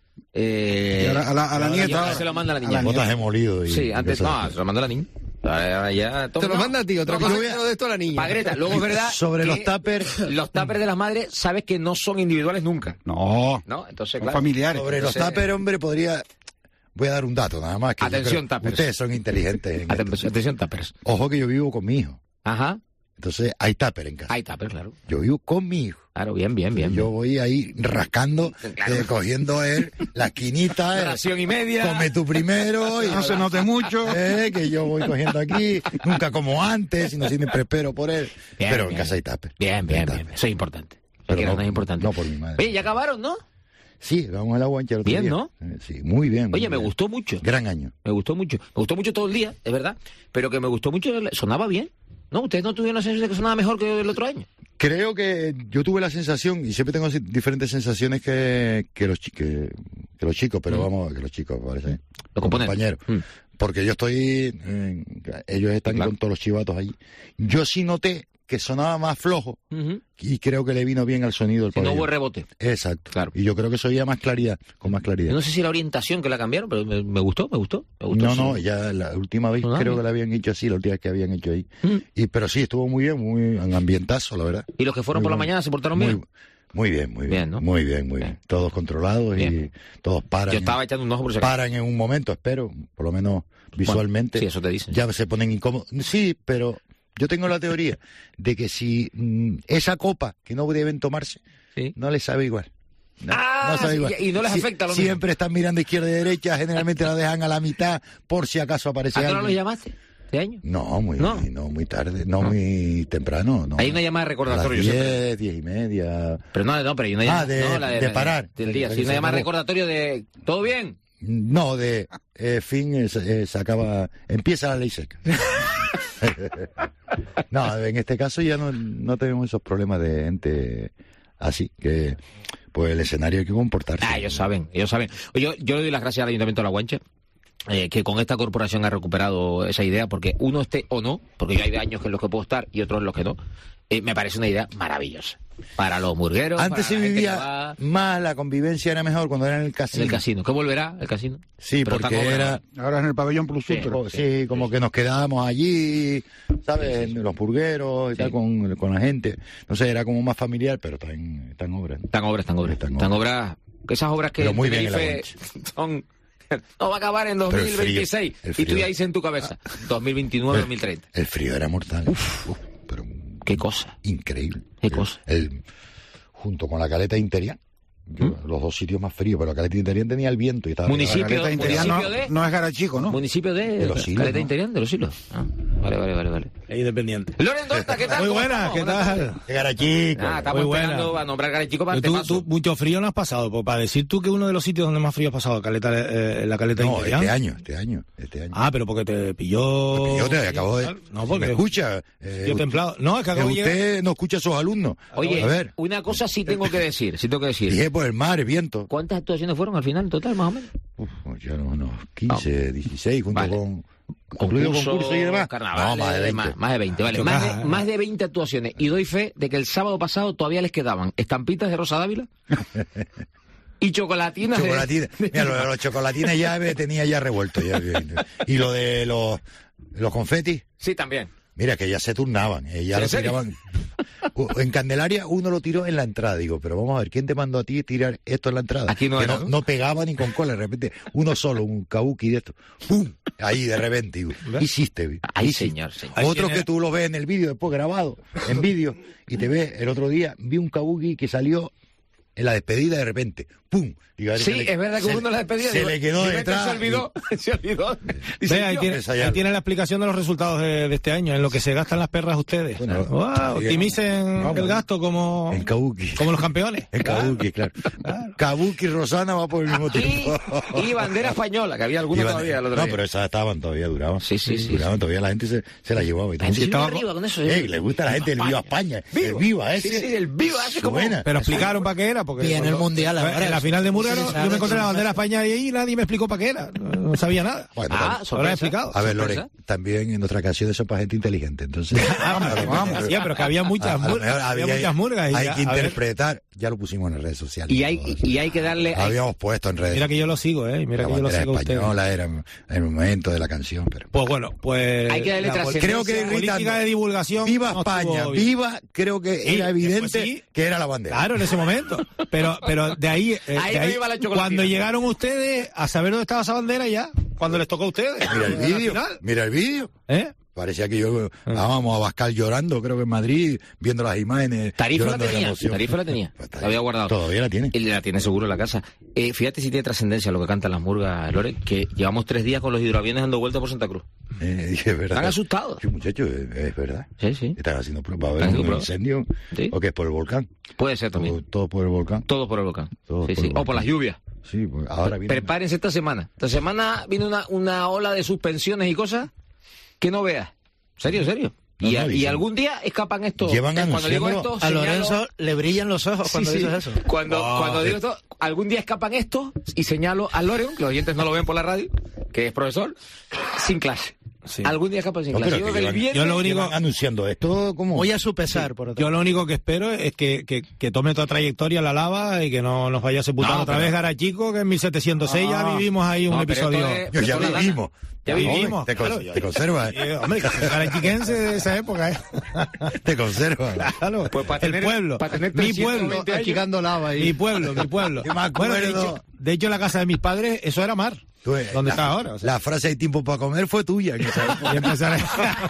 Eh, y ahora a la, a la nieta. Ahora se lo manda a la niña. Botas de molido. Y sí, antes no, se lo manda a la niña. Ahora ya, te lo no. manda a ti, otra no, cosa no, de esto a la niña. Pagreta, luego es verdad. Sobre los tuppers. Los tuppers de las madres, sabes que no son individuales nunca. No. No, entonces, son claro. familiares. Sobre Entonces, los tuppers, hombre, podría. Voy a dar un dato nada más. Que atención, tuppers. Ustedes son inteligentes. En atención, atención, tuppers. Ojo que yo vivo con mi hijo. Ajá. Entonces hay tuppers en casa. Hay tuppers, claro. Yo vivo con mi hijo. Claro, bien, bien, bien. Yo bien. voy ahí rascando, claro. eh, cogiendo él la esquinita. Ración y media. Come tú primero. Y no se note mucho. Eh, que yo voy cogiendo aquí. Nunca como antes, sino siempre espero por él. Bien, Pero bien, en casa hay tuppers. Bien, bien, bien. Eso es importante. Pero no, no es importante. No por mi madre. Oye, ya acabaron, ¿no? Sí, vamos a la guancha el otro Bien, día. ¿no? Eh, sí, muy bien. Muy Oye, me bien. gustó mucho. Gran año. Me gustó mucho. Me gustó mucho todo el día, es verdad. Pero que me gustó mucho, sonaba bien. ¿No? ¿Ustedes no tuvieron la sensación de que sonaba mejor que el otro año? Creo que yo tuve la sensación, y siempre tengo diferentes sensaciones que, que, los, que, que los chicos, pero mm. vamos, que los chicos, parece. Los, los compañeros. Mm. Porque yo estoy, eh, ellos están claro. con todos los chivatos allí. Yo sí noté que sonaba más flojo uh-huh. y creo que le vino bien al sonido del si no hubo rebote. Exacto. Claro. Y yo creo que se oía más claridad, con más claridad. Yo no sé si la orientación que la cambiaron, pero me, me gustó, me gustó. Me gustó no, sí. no, ya la última vez no, creo no. que la habían hecho así, la última vez que habían hecho ahí. Uh-huh. Y pero sí, estuvo muy bien, muy en ambientazo, la verdad. ¿Y los que fueron muy por bien. la mañana se portaron muy, bien? Muy bien, muy bien. bien ¿no? Muy bien, muy bien. bien. Todos controlados bien. y todos paran. Yo estaba echando un ojo por si Paran en un momento, espero, por lo menos visualmente. Bueno, sí, eso te dicen. Ya se ponen incómodos. Sí, pero yo tengo la teoría de que si mmm, esa copa que no deben tomarse, ¿sí? no les sabe igual. No, ah, no sabe igual. Y no les afecta si, lo Siempre mismo. Están mirando izquierda y derecha, generalmente la dejan a la mitad por si acaso aparece algo. ¿A qué hora hora los llamaste? ¿De año? No, muy, ¿No? no, muy tarde, no, no muy temprano. No. Hay una llamada de recordatorio. A las diez, diez y media. Pero no, no, pero hay una llamada. Ah, de, no, la de, de parar. Del día. Sí, una llamada de recordatorio de. ¿Todo bien? No, de eh, fin, eh, eh, se acaba. Empieza la ley seca. No, en este caso ya no, no tenemos esos problemas de gente así, que pues el escenario hay que comportarse. Ah, ellos saben, ellos saben. Yo, yo le doy las gracias al Ayuntamiento de La Guancha, eh, que con esta corporación ha recuperado esa idea, porque uno esté o no, porque yo hay años en los que puedo estar y otros en los que no, eh, me parece una idea maravillosa. Para los burgueros. Antes se vivía va... más, la convivencia era mejor cuando era en el casino. En el casino, ¿qué volverá el casino? Sí, pero porque era. Ahora en el pabellón Plus sí, Ultra. Sí, como que nos quedábamos allí, ¿sabes? Sí, sí. Los burgueros y sí. tal, con, con la gente. No sé, era como más familiar, pero está en, está en obras. Están obras, están obras. Están obras. obras. Esas obras que muy bien son. No va a acabar en dos mil veintiséis. Frío, frío, y tú ya dices en tu cabeza. dos mil veintinueve, dos mil treinta. El frío era mortal. Uf, uf, pero qué cosa. Increíble. Qué cosa. El, el, junto con la caleta interior, ¿Mm? Los dos sitios más fríos, pero la caleta interior tenía el viento y estaba. Municipio, la municipio no, de. No es Garachico, ¿no? Municipio de. de los hilos, caleta ¿no? interior de los hilos. Ah, vale, vale, vale, vale. Es independiente. Loren Dorta, ¿qué tal? Muy buena, ¿qué tal? De Garachico. Ah, estamos Muy esperando buena. a nombrar Garachico para tú, el tú mucho frío no has pasado, pues para decir tú que uno de los sitios donde más frío has pasado, caleta, eh, la caleta no, interior. este año, este año, este año. Ah, pero porque te pilló. Me pilló, te acabo de. No, porque. ¿Me escucha? Eh, yo templado. No, es que acabo usted de llegar... no escucha a sus alumnos. Oye, a ver. Una cosa sí tengo que decir, sí tengo que decir. Dije por el mar, el viento. ¿Cuántas actuaciones fueron al final, en total, más o menos? Uf, ya no, no, quince, dieciséis, junto vale. con... Concurso, concurso y demás. Carnaval, no, más de veinte. Más, más de veinte, vale. Más de, más de veinte actuaciones. Y doy fe de que el sábado pasado todavía les quedaban estampitas de Rosa Dávila y chocolatinas. Chocolatinas. De... Mira, lo de los chocolatinas ya me tenía ya revuelto. Ya. Y lo de los, los confetis. Sí, también. Mira, que ya se turnaban, eh, ya ¿En lo serio? tiraban. En Candelaria uno lo tiró en la entrada, digo, pero vamos a ver, ¿quién te mandó a ti tirar esto en la entrada? Aquí no que era, no, ¿no? no pegaba ni con cola, de repente, uno solo, un kabuki de esto, ¡pum! Ahí de repente, digo, ¿qué hiciste? Ay, Hiciste. señor, señor. Otro que tú lo ves en el vídeo, después grabado, en vídeo, y te ves, el otro día, vi un kabuki que salió en la despedida de repente, ¡pum! Digo, a ver, Sí, se le- es verdad que se- uno en la despedida se digo, le quedó de repente detrás. Se olvidó, se olvidó. Dice, Ve, ahí, yo, tiene, ahí tiene la explicación de los resultados de, de este año, en lo que se gastan las perras ustedes. Bueno, Wow, sí, optimicen vamos. el gasto como, En kabuki. como los campeones. En kabuki, claro. Kabuki y Rosana va por el mismo tiempo. Y bandera española, que había alguna Iban- todavía el otro no, día. pero esas estaban todavía, duraban. Sí, sí, sí, Duraban sí. todavía, la gente se, se la llevaba. Y La gente todo. se iba arriba con eso, ¿eh? Ey, le gusta a la gente el Viva España. El Viva ese. Sí, sí, el viva ese como... Buena. Pero explicaron para qué era, porque Y en el Mundial ahora. en la final de Murcia Sí, no, sabe, yo me encontré sí, la bandera sabe. España y ahí nadie me explicó para qué era. No, no sabía nada. Bueno, Ah, Ahora he sorpresa. explicado. A ver, sorpresa. Lore, también en nuestras canciones son para gente inteligente, entonces. Sí, pero que había muchas, A- a lo mur- mejor había había- muchas murgas. y Hay ya, que a ver, interpretar, ya lo pusimos en las redes sociales. Y hay, todo eso. y hay que darle... Lo habíamos puesto en redes. mira que yo lo sigo, ¿eh? Mira la que yo lo bandera sigo a ustedes. española era en el momento de la canción, pero. Pues bueno, pues... Hay que darle la pol- trascendencia. Creo que la política gritando, de divulgación ¡Viva no España! estuvo bien. ¡Viva! Creo que Sí, era evidente pues sí. que era la bandera. Claro, en ese momento. Pero, pero de ahí, eh, Ahí de no ahí, iba la chocolatina. cuando llegaron ustedes a saber dónde estaba esa bandera ya, cuando les tocó a ustedes. Mira el en la vídeo, final. mira el vídeo. ¿Eh? Parecía que yo estábamos a Bascal llorando, creo que en Madrid, viendo las imágenes. Tarifa la llorando de tenía, emoción. Tarifa la tenía, Pues la había guardado. Todavía la tiene. Y la tiene seguro en la casa. Eh, fíjate si tiene trascendencia lo que cantan las murgas, Lore, que llevamos tres días con los hidroaviones dando vuelta por Santa Cruz. Eh, es verdad. Están asustados. Sí, muchachos, es, es verdad. Sí, sí. Están haciendo pruebas. ¿Va a Están haber un haciendo pruebas. incendio? Sí. ¿O qué es por el volcán? Puede ser también. Todo, todo por el volcán. Todo por el volcán. Todo Sí, por sí. el O por volcán. las lluvias. Sí, pues ahora viene. Prepárense esta semana. Esta semana viene una, una ola de suspensiones y cosas que no veas. Serio, serio. No, y, no, a- y dicen- algún día escapan estos. Llevan Cuando digo anunciándolo. esto, A señalo- Lorenzo le brillan los ojos cuando Sí, sí. dices eso. Cuando, Oh, cuando sí. digo esto, algún día escapan estos y señalo a Loren, que los oyentes no lo ven por la radio, que es profesor, sin clase. Sí. Algún día escapan sin No, clase. pero Yo que del llevan- viernes- Yo lo único- Llevan anunciando esto como. Voy a su pesar, por otro Yo lo único que espero es que, que, que tome toda trayectoria la lava y que no nos vaya a sepultar No, otra pero- vez Garachico, que en mil setecientos seis ya Ah. vivimos ahí un No, pero episodio. esto es- Yo ya esto es la vivimos. Ya Joven, vivimos, Te, con- claro. te conserva, ¿eh? Eh, hombre, que soy garachiquense de esa época, ¿eh? Te conserva. Claro, Pues para el tener- pueblo, para tener mi trescientos pueblo, veinte años. Achicando lava ahí. mi pueblo, mi pueblo. Yo me Bueno, de acuerdo. hecho, de hecho, en la casa de mis padres, eso era mar. Tú, eh, ¿Dónde la- está ahora? O sea, La frase "hay tiempo para comer" fue tuya. en esa época. y empezaré.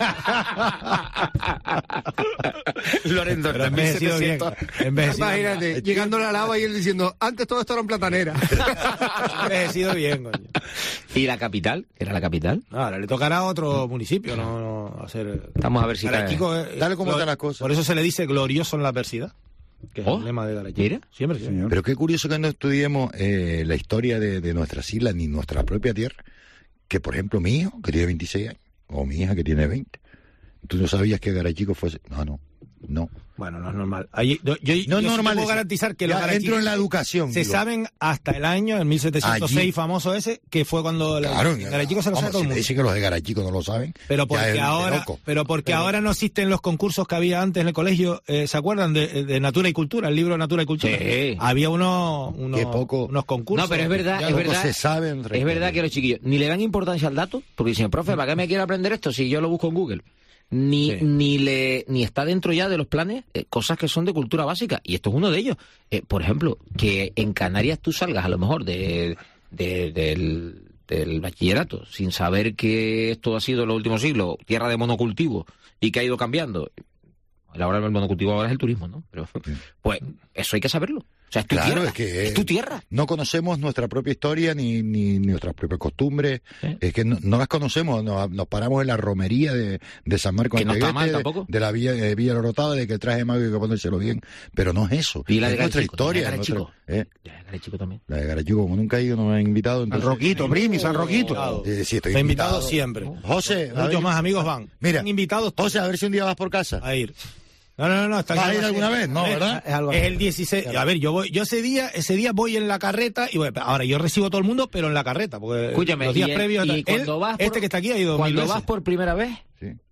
Lorenzo, Pero envejecido bien. Envejecido, Imagínate, llegando la lava y él diciendo, antes todo esto era en platanera. envejecido bien, coño. ¿Y la capital? ¿Era la capital? No, ahora le tocará a otro municipio, no, no hacer. Vamos a ver si cae. Garachico, eh, Dale cómo glor- están las cosas. Por eso se le dice glorioso en la adversidad. Que es Oh, el lema de Garachico. mira. Siempre, sí. Pero qué curioso que no estudiemos eh, la historia de, de nuestras islas ni nuestra propia tierra. Que, por ejemplo, mi hijo, que tiene veintiséis años, o mi hija, que tiene veinte. ¿Tú no sabías que Garachico fuese? No, no, no. Bueno, no es normal. Ahí, yo yo, No yo es sí te normal puedo eso. garantizar que Ya los entro en garachiquenses la educación, se digo. saben hasta el año, en mil setecientos seis, Allí. famoso ese, que fue cuando la, Claro, Garachico se lo sabe vamos, todo si el te mundo. dicen que los de Garachico no lo saben. Pero ya porque es de ahora, loco. pero porque Pero- ahora no existen los concursos que había antes en el colegio, eh, ¿se acuerdan de, de Natura y Cultura, el libro de Natura y Cultura? Sí. Había uno, uno- Qué poco- unos concursos. No, pero es verdad, Ya es lo- verdad. se saben Es verdad que los chiquillos ni le dan importancia al dato, porque dicen, profe, ¿para qué me quiero aprender esto si yo lo busco en Google? Ni, Sí. ni le ni está dentro ya de los planes eh, cosas que son de cultura básica, y esto es uno de ellos. Eh, por ejemplo, que en Canarias tú salgas a lo mejor de, de- del, del bachillerato sin saber que esto ha sido en los últimos siglos tierra de monocultivo y que ha ido cambiando. Ahora el monocultivo ahora es el turismo, ¿no? Pero pues eso hay que saberlo. O sea, es tu Claro, tierra. es que es tu tierra. No conocemos nuestra propia historia ni, ni, ni nuestras propias costumbres. Es que no, no las conocemos. Nos, nos paramos en la romería de, de San Marcos Que no está Anteguete, mal de, tampoco. de la Villa, eh, Villa Lorotada, de que el traje mago hay que ponérselo bien. Pero no es eso. Y la es de nuestra Garachico, historia. la de nuestra- Garachico. eh, Ya, Garachico también. la de Garachico, como nunca he ido, no me han invitado. Al Entonces, Roquito, Brimi, San Roquito. Eh, sí, estoy Está invitado invitado siempre. José, a Muchos ver- más amigos van. Mira, Están invitados José, a ver si un día vas por casa. a ir. No, no, no, no. Está ¿Vas a claro ir que- alguna vez? No, a ver, ¿verdad? Es algo Es así. el dieciséis. A ver, yo voy, yo ese día, ese día voy en la carreta y bueno, ahora yo recibo a todo el mundo, pero en la carreta, porque Escúchame, los días y, previos y él- cuando vas por, este que está aquí ha ido mil cuando veces. vas por primera vez, Sí.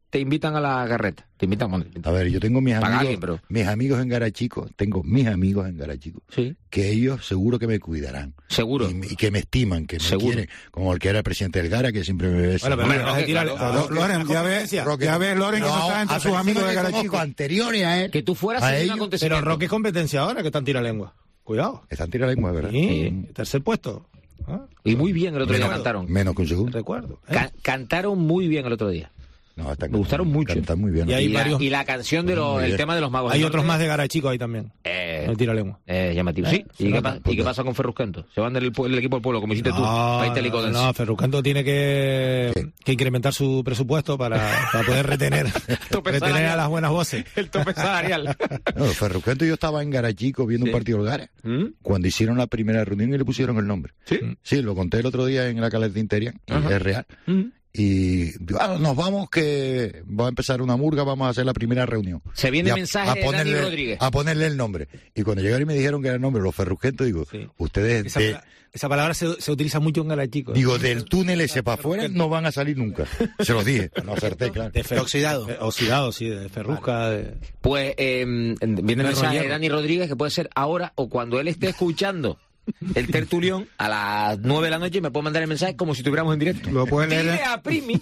te invitan a la garreta. Te invitan, bueno, te invitan. A ver, yo tengo mis Paga amigos, alguien, pero- mis amigos en Garachico, tengo mis amigos en Garachico, Sí. que ellos seguro que me cuidarán. Seguro. Y, y que me estiman, que me Seguro. quieren, como el que era el presidente del Gara, que siempre me besa. Bueno, pero Hombre, mira, Roque, tira- claro, Lo- Roque, Loren, ya ves, Roque, ya ves, Loren, que no está entre a sus personas amigos de que Garachico. conozco anteriores a él. Que tú fueras a sin un ellos, acontecimiento. Pero Roque es competencia ahora, que está en tira-lengua. Cuidado. Está en tira-lengua, ¿verdad? Sí, tercer puesto. ¿Ah? Y muy bien el otro día Menos- cantaron. Menos que un segundo. Recuerdo. ¿eh? Ca- cantaron muy bien el otro día. No, está Me gustaron mucho. Está muy bien. Y hay Y la, varios- y la canción de los, Muy el bien. tema de los magos. Hay del otros norte, más de Garachico ahí también. Eh, No tira lengua. eh, llamativo. Sí. ¿Y, qué, pa- ¿Y qué pasa con Ferruscanto? ¿Se van del pu- del equipo del pueblo, como hiciste tú? Para irte al No, Licodense. no, Ferruscanto tiene que, que incrementar su presupuesto para, para poder retener, Tope retener salarial. a las buenas voces. El tope salarial. No, Ferrusquento, yo estaba en Garachico viendo Sí. un partido del Gara, ¿Mm? cuando hicieron la primera reunión y le pusieron el nombre. Sí. Sí, lo conté el otro día en la Caleta de Interian, y Ajá. es real. ¿Mm? Y digo, ah, nos vamos, que va a empezar una murga, vamos a hacer la primera reunión. Se viene Y el mensaje de Dani Rodríguez. A ponerle el nombre. Y cuando llegaron y me dijeron que era el nombre, los Ferrusquentos, digo, Sí. ustedes, Esa, de- pala- esa palabra se, se utiliza mucho en Garachico. digo, del túnel ese para afuera no van a salir nunca. Se los dije, no acerté, claro. De fer- Oxidado. eh, Oxidado, sí, de ferrusca. De... Pues eh, viene el Hierro, mensaje de hierro. Dani Rodríguez, que puede ser ahora o cuando él esté escuchando el tertulión a las nueve de la noche, me puede mandar el mensaje como si estuviéramos en directo. Lo puede leer. Dile a Primi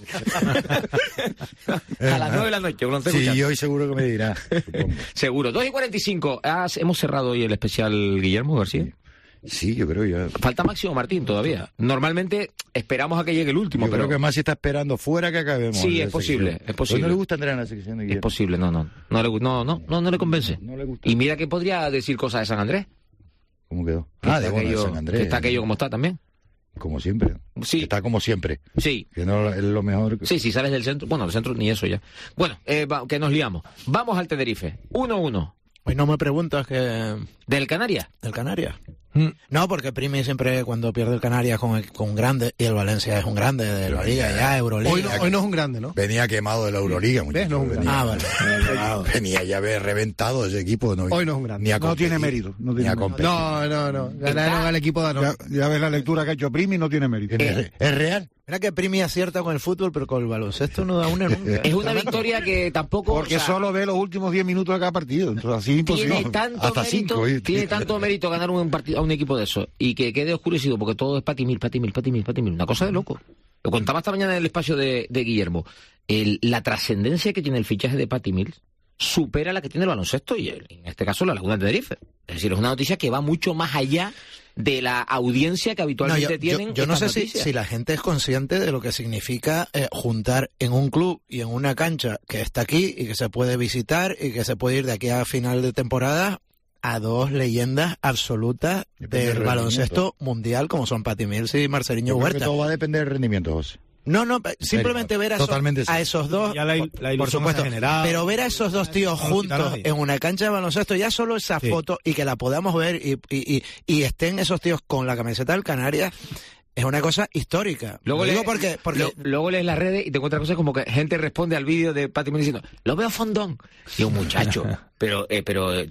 a las nueve de la noche. Lo estoy Sí, escuchando. y hoy seguro que me dirá. supongo. Seguro. dos y cuarenta y cinco. Has- hemos cerrado hoy el especial Guillermo García. Sí, yo creo ya. Falta Máximo Martín todavía. Normalmente esperamos a que llegue el último, Yo pero creo que Masi está esperando fuera que acabemos. Sí, la es posible, sección. es posible. ¿No le gusta entrar en la sección de es Guillermo? posible. No, no. No le, gu- no, no, no, no le convence. No le gusta. Y mira que podría decir cosas de San Andrés. ¿Cómo quedó? Que Ah, está de, bueno, de aquello- San Andrés. que está aquello como está también. Como siempre. Sí. Está como siempre. Sí. Que no es lo mejor. que- Sí, si sales del centro. Bueno, del centro ni eso ya. Bueno, eh, va- que nos liamos. Vamos al Tenerife. uno uno. Hoy no me preguntas que... ¿Del Canarias? ¿Del Canarias? No, porque Primi siempre cuando pierde el Canarias con, el- con un grande, y el Valencia es un grande de la Liga, ya, Euroliga. Hoy no, hoy no es un grande, ¿no? Venía quemado de la Euroliga, muchacho. No es un grande. Venía, Ah, vale. venía ya haber reventado ese equipo. No, Hoy no es un grande. Ni a No tiene competir, mérito. No Ni tiene a mérito. competir. No, no, no. Ganaron al equipo de Ya, Anón. ya ves la lectura que ha hecho Primi, no tiene mérito. ¿Es, es real? Mira que Primi acierta con el fútbol, pero con el baloncesto no da una nunca. Es una victoria que tampoco... Porque o sea, solo ve los últimos diez minutos de cada partido. Entonces, así es imposible. Tiene tanto, Hasta mérito, cinco, ¿eh? tiene tanto mérito ganar un partido a un equipo de eso y que quede oscurecido porque todo es patimil, patimil, patimil, patimil. Una cosa de loco. Lo contaba esta mañana en el espacio de, de Guillermo. El- la trascendencia que tiene el fichaje de Patimil supera la que tiene el baloncesto y el- en este caso la Laguna de Tenerife. Es decir, es una noticia que va mucho más allá de la audiencia que No, habitualmente yo, yo- tienen. yo no sé estas si, noticias. si la gente es consciente de lo que significa eh, juntar en un club y en una cancha que está aquí y que se puede visitar y que se puede ir de aquí a final de temporada a dos leyendas absolutas Depende del del baloncesto mundial como son Patty Mills y Marceliño Yo creo que Huerta. todo va a depender del rendimiento, José. No, no, simplemente ver a esos, Totalmente a sí. esos dos, Ya la, il- la por ilusión supuesto, se ha generado. pero ver a esos dos tíos No lo quita juntos nadie. en una cancha de baloncesto, ya solo esa Sí. foto y que la podamos ver y, y, y, y estén esos tíos con la camiseta del Canarias, es una cosa histórica. Luego Lo digo lees- porque, porque lo- luego lees las redes y te encuentras cosas como que gente responde al vídeo de Patimil diciendo, lo veo fondón. Y un muchacho, pero, eh, pero, eh,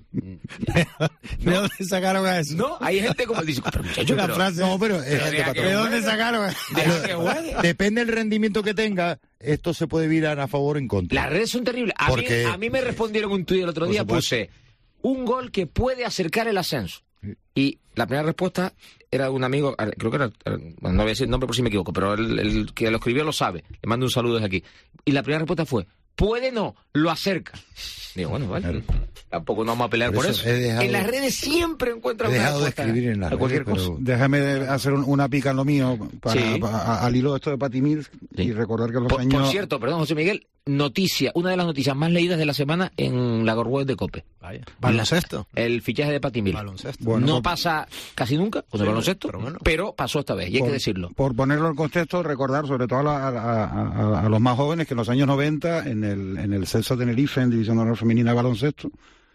¿De dónde sacaron a eso? no, hay gente como dice, pero muchacho, Una pero, frase. No, pero eh, pero deja que ¿De dónde juegue. sacaron a eso? Deja que juegue. depende del rendimiento que tenga, esto se puede virar a favor o en contra. Las redes son terribles. A, Porque- mí, a mí me respondieron un tuit el otro Por día, supuesto. puse un gol que puede acercar el ascenso. Y la primera respuesta era de un amigo, creo que era, bueno, no voy a decir el nombre por si me equivoco, pero el, el que lo escribió lo sabe. Le mando un saludo desde aquí. Y la primera respuesta fue, puede no, lo acerca. Digo, bueno, vale. Claro. Tampoco nos vamos a pelear por, Por eso. eso he dejado- en las redes siempre encuentran He una dejado de respuesta escribir en las a cualquier redes, cosa. pero- Déjame hacer un- una pica en lo mío para, Sí. para- al hilo de esto de Patty Mills Sí. y recordar que los Por, años... por cierto, perdón, José Miguel, noticia, una de las noticias más leídas de la semana en la web de COPE. baloncesto. El fichaje de Patimil. Baloncesto. Bueno, no por- pasa casi nunca con el Sí, baloncesto, pero bueno. pero pasó esta vez, y hay por, que decirlo. por ponerlo en contexto, recordar sobre todo a, la- a- a- a- a los más jóvenes que en los años noventa, en el, en el Celso Tenerife, en División de Honor Femenina de Baloncesto,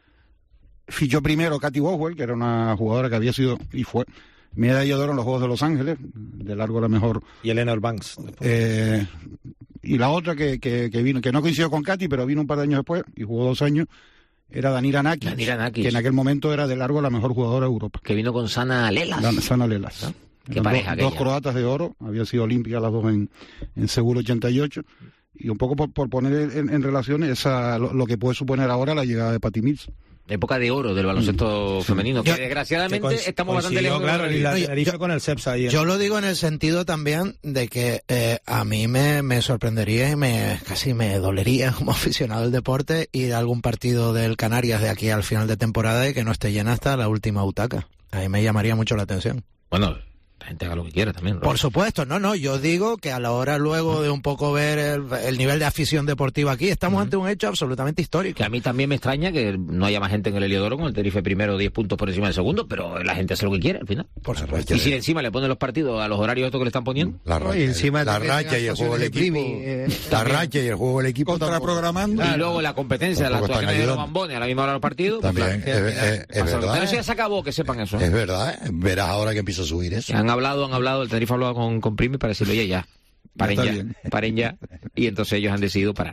fichó primero Katy Boswell, que era una jugadora que había sido y fue medalla de oro en los Juegos de Los Ángeles, de largo la mejor. Y Elena Banks. Eh, y la otra que, que, que vino, que no coincidió con Katy, pero vino un par de años después y jugó dos años, era Danira Nakis, Danira Nakis. que en aquel momento era de largo la mejor jugadora de Europa. Que vino con Sana Lelas. Dan- Sana Lelas. Qué Eran pareja dos, dos aquella. croatas de oro, había sido olímpica las dos en, en Seúl ochenta y ocho. y un poco por, por poner en, en relación esa lo, lo que puede suponer ahora la llegada de Patty Mills. Época de oro del baloncesto mm. femenino, que yo, desgraciadamente que estamos bastante lejos. Claro, y la Tenerife con el Cepsa ahí. Yo lo digo en el sentido también de que eh, a mí me, me sorprendería y me casi me dolería como aficionado al deporte ir a algún partido del Canarias de aquí al final de temporada y que no esté llena hasta la última butaca. A mí me llamaría mucho la atención. Bueno, la gente haga lo que quiera también, ¿no? Por supuesto, no, no, yo digo que a la hora luego de un poco ver el, el nivel de afición deportiva aquí, estamos uh-huh. ante un hecho absolutamente histórico. Que a mí también me extraña que no haya más gente en el Heliodoro con el Tenerife primero diez puntos por encima del segundo, pero la gente hace lo que quiere al final. Por supuesto. Y si encima le ponen los partidos a los horarios estos que le están poniendo. La racha, y, encima la racha y el juego del equipo. Eh, la racha y el juego del equipo. Contraprogramando. Y luego la competencia, la actuación de los bambones a la misma hora de los partidos. También, pues, es, es, es verdad. Pero eso ya se acabó, que sepan eso. Es verdad, ¿eh? Verás ahora que empieza a subir eso. Han hablado, han hablado, el Tenerife ha hablado con, con Primi para decirle, oye, ya, paren ya, ya paren ya. Y entonces ellos han decidido parar.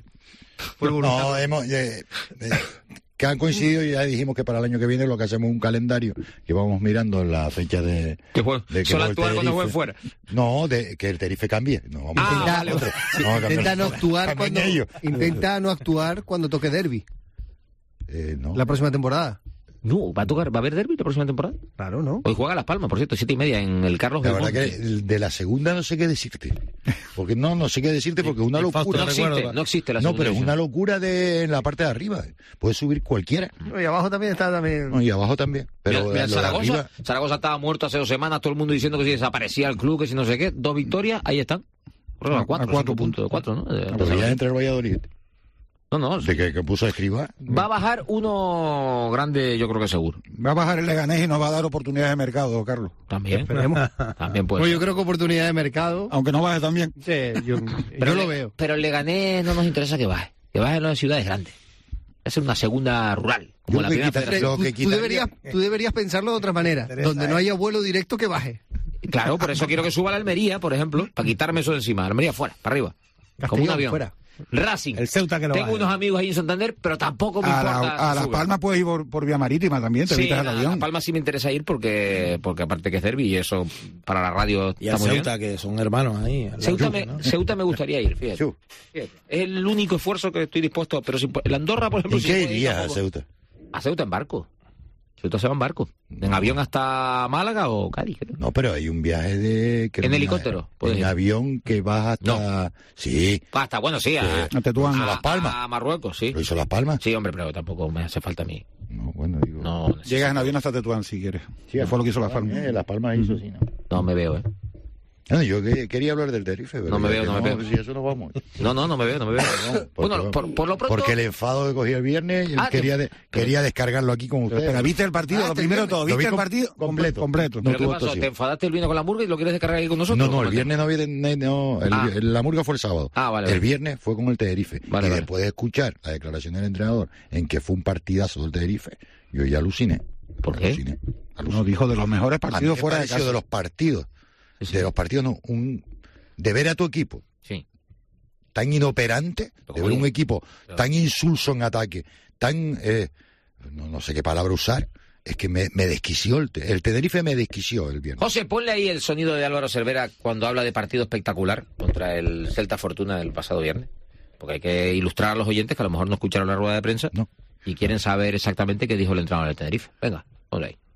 No, hemos... Eh, eh, que han coincidido y ya dijimos que para el año que viene lo que hacemos es un calendario que vamos mirando en la fecha de... ¿Qué fue? De que ¿Solo actuar cuando jueguen fuera? No, de que el Tenerife cambie. No, vamos ah, a vale. Otro. No, intenta, no actuar cuando, intenta no actuar cuando toque derbi. Eh, no. La próxima temporada. No, ¿va a tocar, va a haber derbi la próxima temporada? Claro, ¿no? Hoy juega Las Palmas, por cierto, siete y media en el Carlos La verdad que de la segunda no sé qué decirte. Porque no, no sé qué decirte porque es una locura. No existe, no existe la segunda. No, pero es una locura de en la parte de arriba. Puede subir cualquiera. No, y abajo también está también. No, y abajo también. Pero mira, mira, Zaragoza, arriba... Zaragoza estaba muerto hace dos semanas, todo el mundo diciendo que si desaparecía el club, que si no sé qué. Dos victorias, ahí están. Bueno, a cuatro, a cuatro puntos, cuatro, ¿no? De, pero ya entre el Valladolid. No, no. De que, que puso a escribir. Va a bajar uno grande, yo creo que seguro. Va a bajar el Leganés y nos va a dar oportunidades de mercado, Carlos. También. Esperemos. También puede. Pues yo creo que oportunidades de mercado. Aunque no baje también. Sí, yo, pero yo lo veo. Pero el Leganés no nos interesa que baje. Que baje en las ciudades grandes. Es una segunda rural. Como la primera quita, tú, tú, deberías, tú deberías pensarlo de otra manera. Donde no haya vuelo directo, que baje. Claro, por eso quiero que suba a la Almería, por ejemplo, para quitarme eso de encima. Almería fuera, para arriba. Castellón, como un avión. Fuera. Racing. El Ceuta que lo Tengo baje. unos amigos ahí en Santander, pero tampoco me a importa. La, a La Palma puedes ir por, por vía marítima también, te sí, evitas el a, avión. A La Palma sí me interesa ir porque porque aparte que es derbi y eso para la radio y está muy Ceuta, bien. Que son hermanos ahí. Ceuta me, ¿no? Ceuta me gustaría ir, fíjate. fíjate. Es el único esfuerzo que estoy dispuesto, pero si el Andorra, por ejemplo... ¿Y si qué irías a Ceuta? A Ceuta en barco. Ceuta se va en barco. ¿En no. avión hasta Málaga o Cádiz? Creo. No, pero hay un viaje de... Que ¿En una, helicóptero? En ir. avión que vas hasta... No. Sí. Hasta, bueno, sí, a, a, Tetuán, a, a Las Palmas. A Marruecos, sí. ¿Lo hizo Las Palmas? Sí, hombre, pero tampoco me hace falta a mí. No, bueno, digo... No, llegas en avión hasta Tetuán, si quieres. Sí, fue lo que hizo Las Palmas. Eh, Las Palmas hizo, sí, ¿no? No me veo, ¿eh? No, yo que, quería hablar del Tenerife, pero no me veo, no, no me veo. Si eso no vamos. No, no, no me veo, no me veo. No, porque, bueno, por, por lo pronto... Porque el enfado que cogí el viernes, ah, quería, de, quería descargarlo aquí con ustedes. Pero viste el partido, ah, lo primero todo, ¿viste el partido? Completo. Completo. ¿Pero qué pasó? ¿Te enfadaste el viernes con la murga y lo quieres descargar ahí con nosotros? No, no, el viernes no había... No, el, ah. la murga fue el sábado. Ah, vale. El viernes fue con el Tenerife. Vale, y vale. después de escuchar la declaración del entrenador en que fue un partidazo del Tenerife, yo ya aluciné. ¿Por qué? Aluciné. Aluciné. No, dijo de los mejores partidos fuera de casa. De los partidos. Sí, sí. De los partidos, no, un... De ver a tu equipo sí. tan inoperante, de ver un equipo claro. tan insulso en ataque, tan, eh, no, no sé qué palabra usar, es que me, me desquició, el, el Tenerife me desquició el viernes. José, ponle ahí el sonido de Álvaro Cervera cuando habla de partido espectacular contra el Celta Fortuna del pasado viernes, porque hay que ilustrar a los oyentes que a lo mejor no escucharon la rueda de prensa no. y quieren saber exactamente qué dijo el entrenador del Tenerife. Venga, ponle ahí.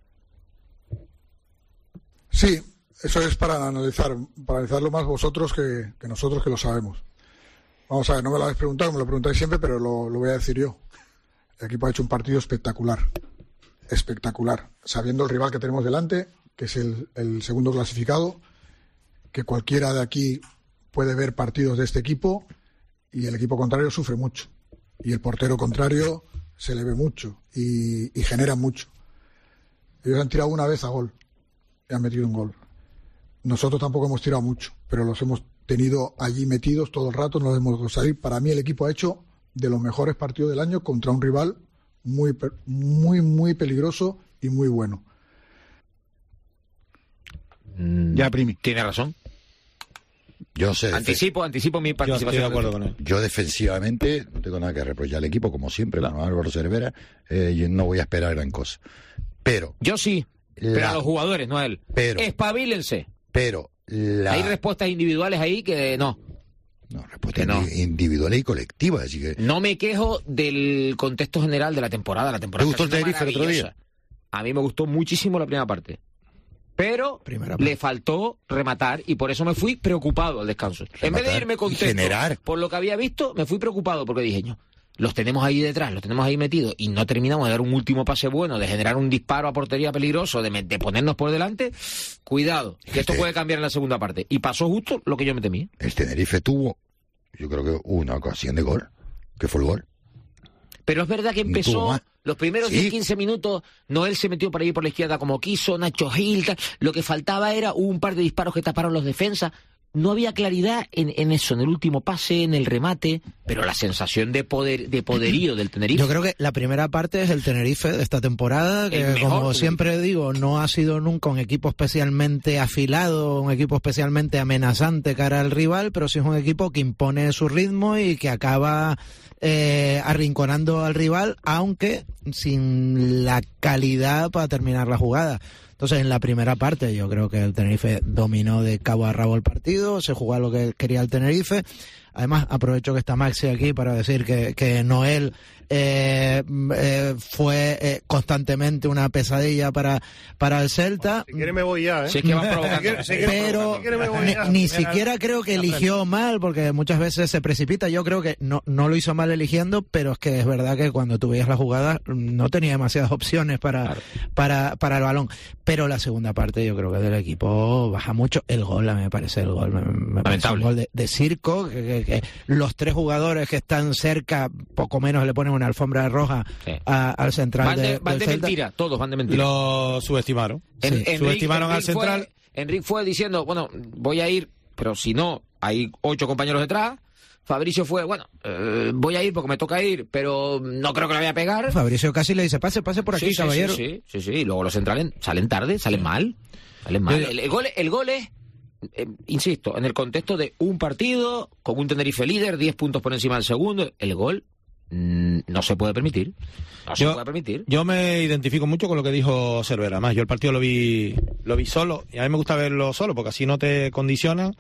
Sí. Eso es para analizar, para analizarlo más vosotros que, que nosotros que lo sabemos. Vamos a ver, no me lo habéis preguntado, me lo preguntáis siempre, pero lo, lo voy a decir yo. El equipo ha hecho un partido espectacular, espectacular, sabiendo el rival que tenemos delante, que es el, el segundo clasificado, que cualquiera de aquí puede ver partidos de este equipo y el equipo contrario sufre mucho. Y el portero contrario se le ve mucho y, y genera mucho. Ellos han tirado una vez a gol y han metido un gol. Nosotros tampoco hemos tirado mucho, pero los hemos tenido allí metidos todo el rato, no los hemos dejado salir. Para mí el equipo ha hecho de los mejores partidos del año contra un rival muy, muy, muy peligroso y muy bueno. Mm, ya, Primi. Tiene razón. Yo sé. Anticipo, anticipo mi participación. Yo estoy de acuerdo con él. Yo defensivamente no tengo nada que reprochar al equipo, como siempre, claro. Con Álvaro Cervera, eh, yo no voy a esperar gran cosa. Pero... Yo sí, la, pero a los jugadores, no a él. Pero... Espabillense. Pero la... Hay respuestas individuales ahí que no. No, Respuestas no. individuales y colectivas. Así que... No me quejo del contexto general de la temporada. La temporada ¿Te gustó el Tenerife el otro día? A mí me gustó muchísimo la primera parte. Pero le faltó rematar y por eso me fui preocupado al descanso. Rematar en vez de irme contento generar. por lo que había visto, me fui preocupado porque dije, no, los tenemos ahí detrás, los tenemos ahí metidos y no terminamos de dar un último pase bueno, de generar un disparo a portería peligroso, de, de ponernos por delante. Cuidado, que esto puede cambiar en la segunda parte. Y pasó justo lo que yo me temí. El Tenerife tuvo, yo creo que una ocasión de gol, que fue el gol. Pero es verdad que empezó... Los primeros diez, quince minutos, Noel se metió por ahí por la izquierda como quiso, Nacho Gil, tal. Lo que faltaba era un par de disparos que taparon los defensas. No había claridad en, en eso, en el último pase, en el remate, pero la sensación de poder, de poderío del Tenerife. Yo creo que la primera parte es el Tenerife de esta temporada, que como siempre digo, no ha sido nunca un equipo especialmente afilado, un equipo especialmente amenazante cara al rival, pero sí es un equipo que impone su ritmo y que acaba eh, arrinconando al rival, aunque sin la calidad para terminar la jugada. Entonces, en la primera parte, yo creo que el Tenerife dominó de cabo a rabo el partido, se jugó a lo que quería el Tenerife. Además, aprovecho que está Maxi aquí para decir que, que Noel eh, eh, fue eh, constantemente una pesadilla para, para el Celta. Si quiere me voy ya, ¿eh? Sí, que vas provocando. Pero ni, ni siquiera creo que eligió mal, porque muchas veces se precipita. Yo creo que no, no lo hizo mal eligiendo, pero es que es verdad que cuando tú veías la jugada no tenía demasiadas opciones para, claro. para, para el balón. Pero la segunda parte yo creo que del equipo baja mucho. El gol, a mí me parece el gol, me, me parece un gol de, de circo, que, que, que los tres jugadores que están cerca, poco menos le ponen una alfombra roja sí. a, al central van de, de, van de mentira, todos van de mentira. Lo subestimaron. En, sí. Enrique, subestimaron Enrique al central. Fue, Enrique fue diciendo, bueno, voy a ir, pero si no, hay ocho compañeros detrás. Fabricio fue, bueno, eh, voy a ir porque me toca ir, pero no creo que la voy a pegar. Fabricio casi le dice, pase, pase por aquí, sí, sí, caballero. Sí, sí, sí, sí, y luego los centrales salen tarde, salen mal. Salen mal. El, el, gol, el gol es... Eh, insisto, en el contexto de un partido con un Tenerife líder, diez puntos por encima del segundo, el gol mm, no se puede permitir. No se yo, puede permitir. Yo me identifico mucho con lo que dijo Cervera. Además, yo el partido lo vi lo vi solo y a mí me gusta verlo solo porque así no te condicionan.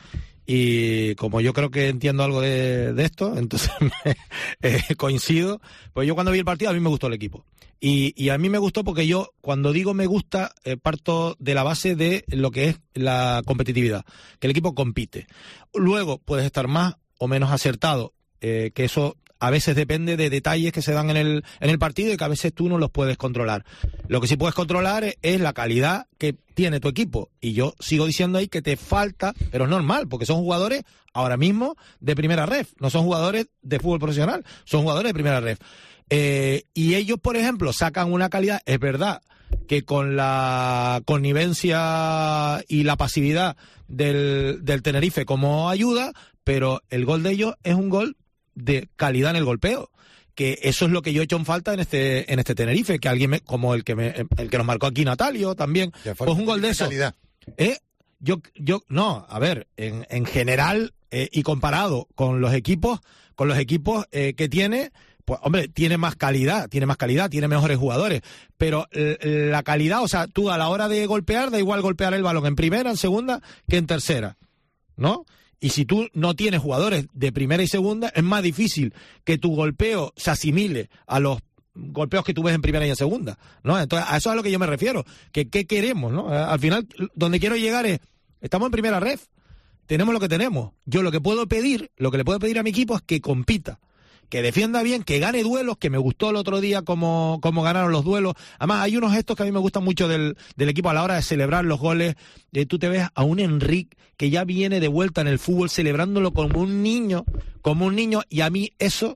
Y como yo creo que entiendo algo de, de esto, entonces me, eh, coincido. Pues yo cuando vi el partido a mí me gustó el equipo. Y, y a mí me gustó porque yo, cuando digo me gusta, eh, parto de la base de lo que es la competitividad, que el equipo compite. Luego puedes estar más o menos acertado, eh, que eso a veces depende de detalles que se dan en el, en el partido y que a veces tú no los puedes controlar. Lo que sí puedes controlar es, es la calidad que tiene tu equipo. Y yo sigo diciendo ahí que te falta, pero es normal, porque son jugadores ahora mismo de primera ref, no son jugadores de fútbol profesional, son jugadores de primera ref. Eh, y ellos, por ejemplo, sacan una calidad, es verdad, que con la connivencia y la pasividad del, del Tenerife como ayuda, pero el gol de ellos es un gol de calidad en el golpeo, que eso es lo que yo he hecho en falta en este en este Tenerife, que alguien me, como el que me, el que nos marcó aquí Natalio también, pues un gol de eso. ¿Eh? Yo yo no, a ver, en en general eh, y comparado con los equipos, con los equipos eh, que tiene, pues hombre, tiene más calidad, tiene más calidad, tiene mejores jugadores, pero eh, la calidad, o sea, tú a la hora de golpear da igual golpear el balón en primera, en segunda que en tercera, ¿no? Y si tú no tienes jugadores de primera y segunda, es más difícil que tu golpeo se asimile a los golpeos que tú ves en primera y en segunda, ¿no? Entonces, a eso es a lo que yo me refiero. Que qué queremos, ¿no? Al final, donde quiero llegar es, estamos en primera ref, tenemos lo que tenemos. Yo lo que puedo pedir, lo que le puedo pedir a mi equipo es que compita, que defienda bien, que gane duelos, que me gustó el otro día como, como ganaron los duelos. Además, hay unos gestos que a mí me gustan mucho del, del equipo a la hora de celebrar los goles. Eh, tú te ves a un Enrique que ya viene de vuelta en el fútbol celebrándolo como un niño, como un niño, y a mí eso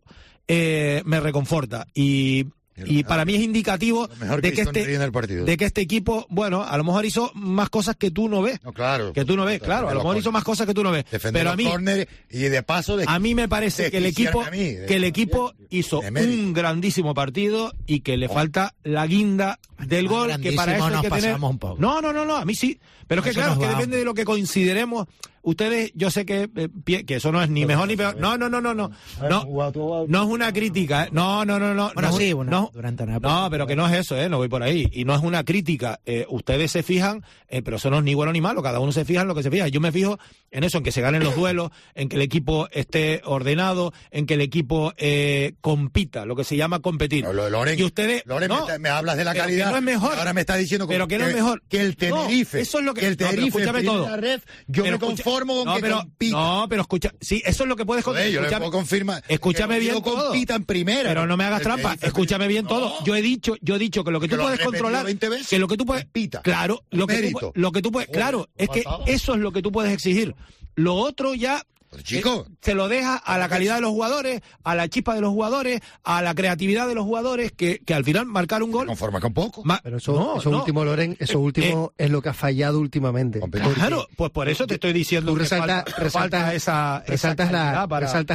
eh, me reconforta. Y... Y para mí es indicativo de que, este, de que este equipo, bueno, a lo mejor hizo más cosas que tú no ves. No, claro. Que tú no ves, claro. A lo mejor hizo más cosas que tú no ves. Defender pero a mí, y de paso de, a mí me parece que el equipo, a mí, de, que el equipo hizo un grandísimo partido y que le falta la guinda del gol, que para eso hay que tener... un poco. No, no, no, no, a mí sí. Pero es que claro, que depende de lo que consideremos. Ustedes, yo sé que, eh, que eso no es ni mejor ni peor. No, no, no, no, no. No, no es una crítica. ¿eh? No, no, no, no. Bueno, no, sí, una, no, durante una no, pero que no es eso, ¿eh? No voy por ahí. Y no es una crítica. Eh, ustedes se fijan, eh, pero eso no es ni bueno ni malo. Cada uno se fija en lo que se fija. Yo me fijo en eso, en que se ganen los duelos, en que el equipo esté ordenado, en que el equipo eh, compita, lo que se llama competir. No, Loren, y ustedes... Loren, no, me, me hablas de la calidad. Que no es mejor. Ahora me está diciendo pero que, que no es mejor. Que el Tenerife. No, eso es lo que, que el Tenerife no, pero todo. La red, yo pero me conformo con no, que pero, compita. No, pero escucha, sí, eso es lo que puedes Joder, yo le puedo confirmar. Escúchame que bien todo. compita en primera. Pero no me hagas trampa. Escúchame bien no. todo. Yo he dicho, yo he dicho que lo que, que tú lo puedes controlar, que lo que tú puedes, compita. claro, lo que, tú, lo que tú puedes, Joder, claro, es que eso es lo que tú puedes exigir. Lo otro ya Pues, chico, eh, se lo deja a la calidad de los jugadores, a la chispa de los jugadores, a la creatividad de los jugadores, que, que al final marcar un gol... Conforma con poco. Ma Pero eso, no, eso no. último, Loren, eso último eh, es lo que ha fallado últimamente. Claro, pues por eso te estoy diciendo tú que resalta, falta, resalta, falta esa, resaltas esa la, para... resaltas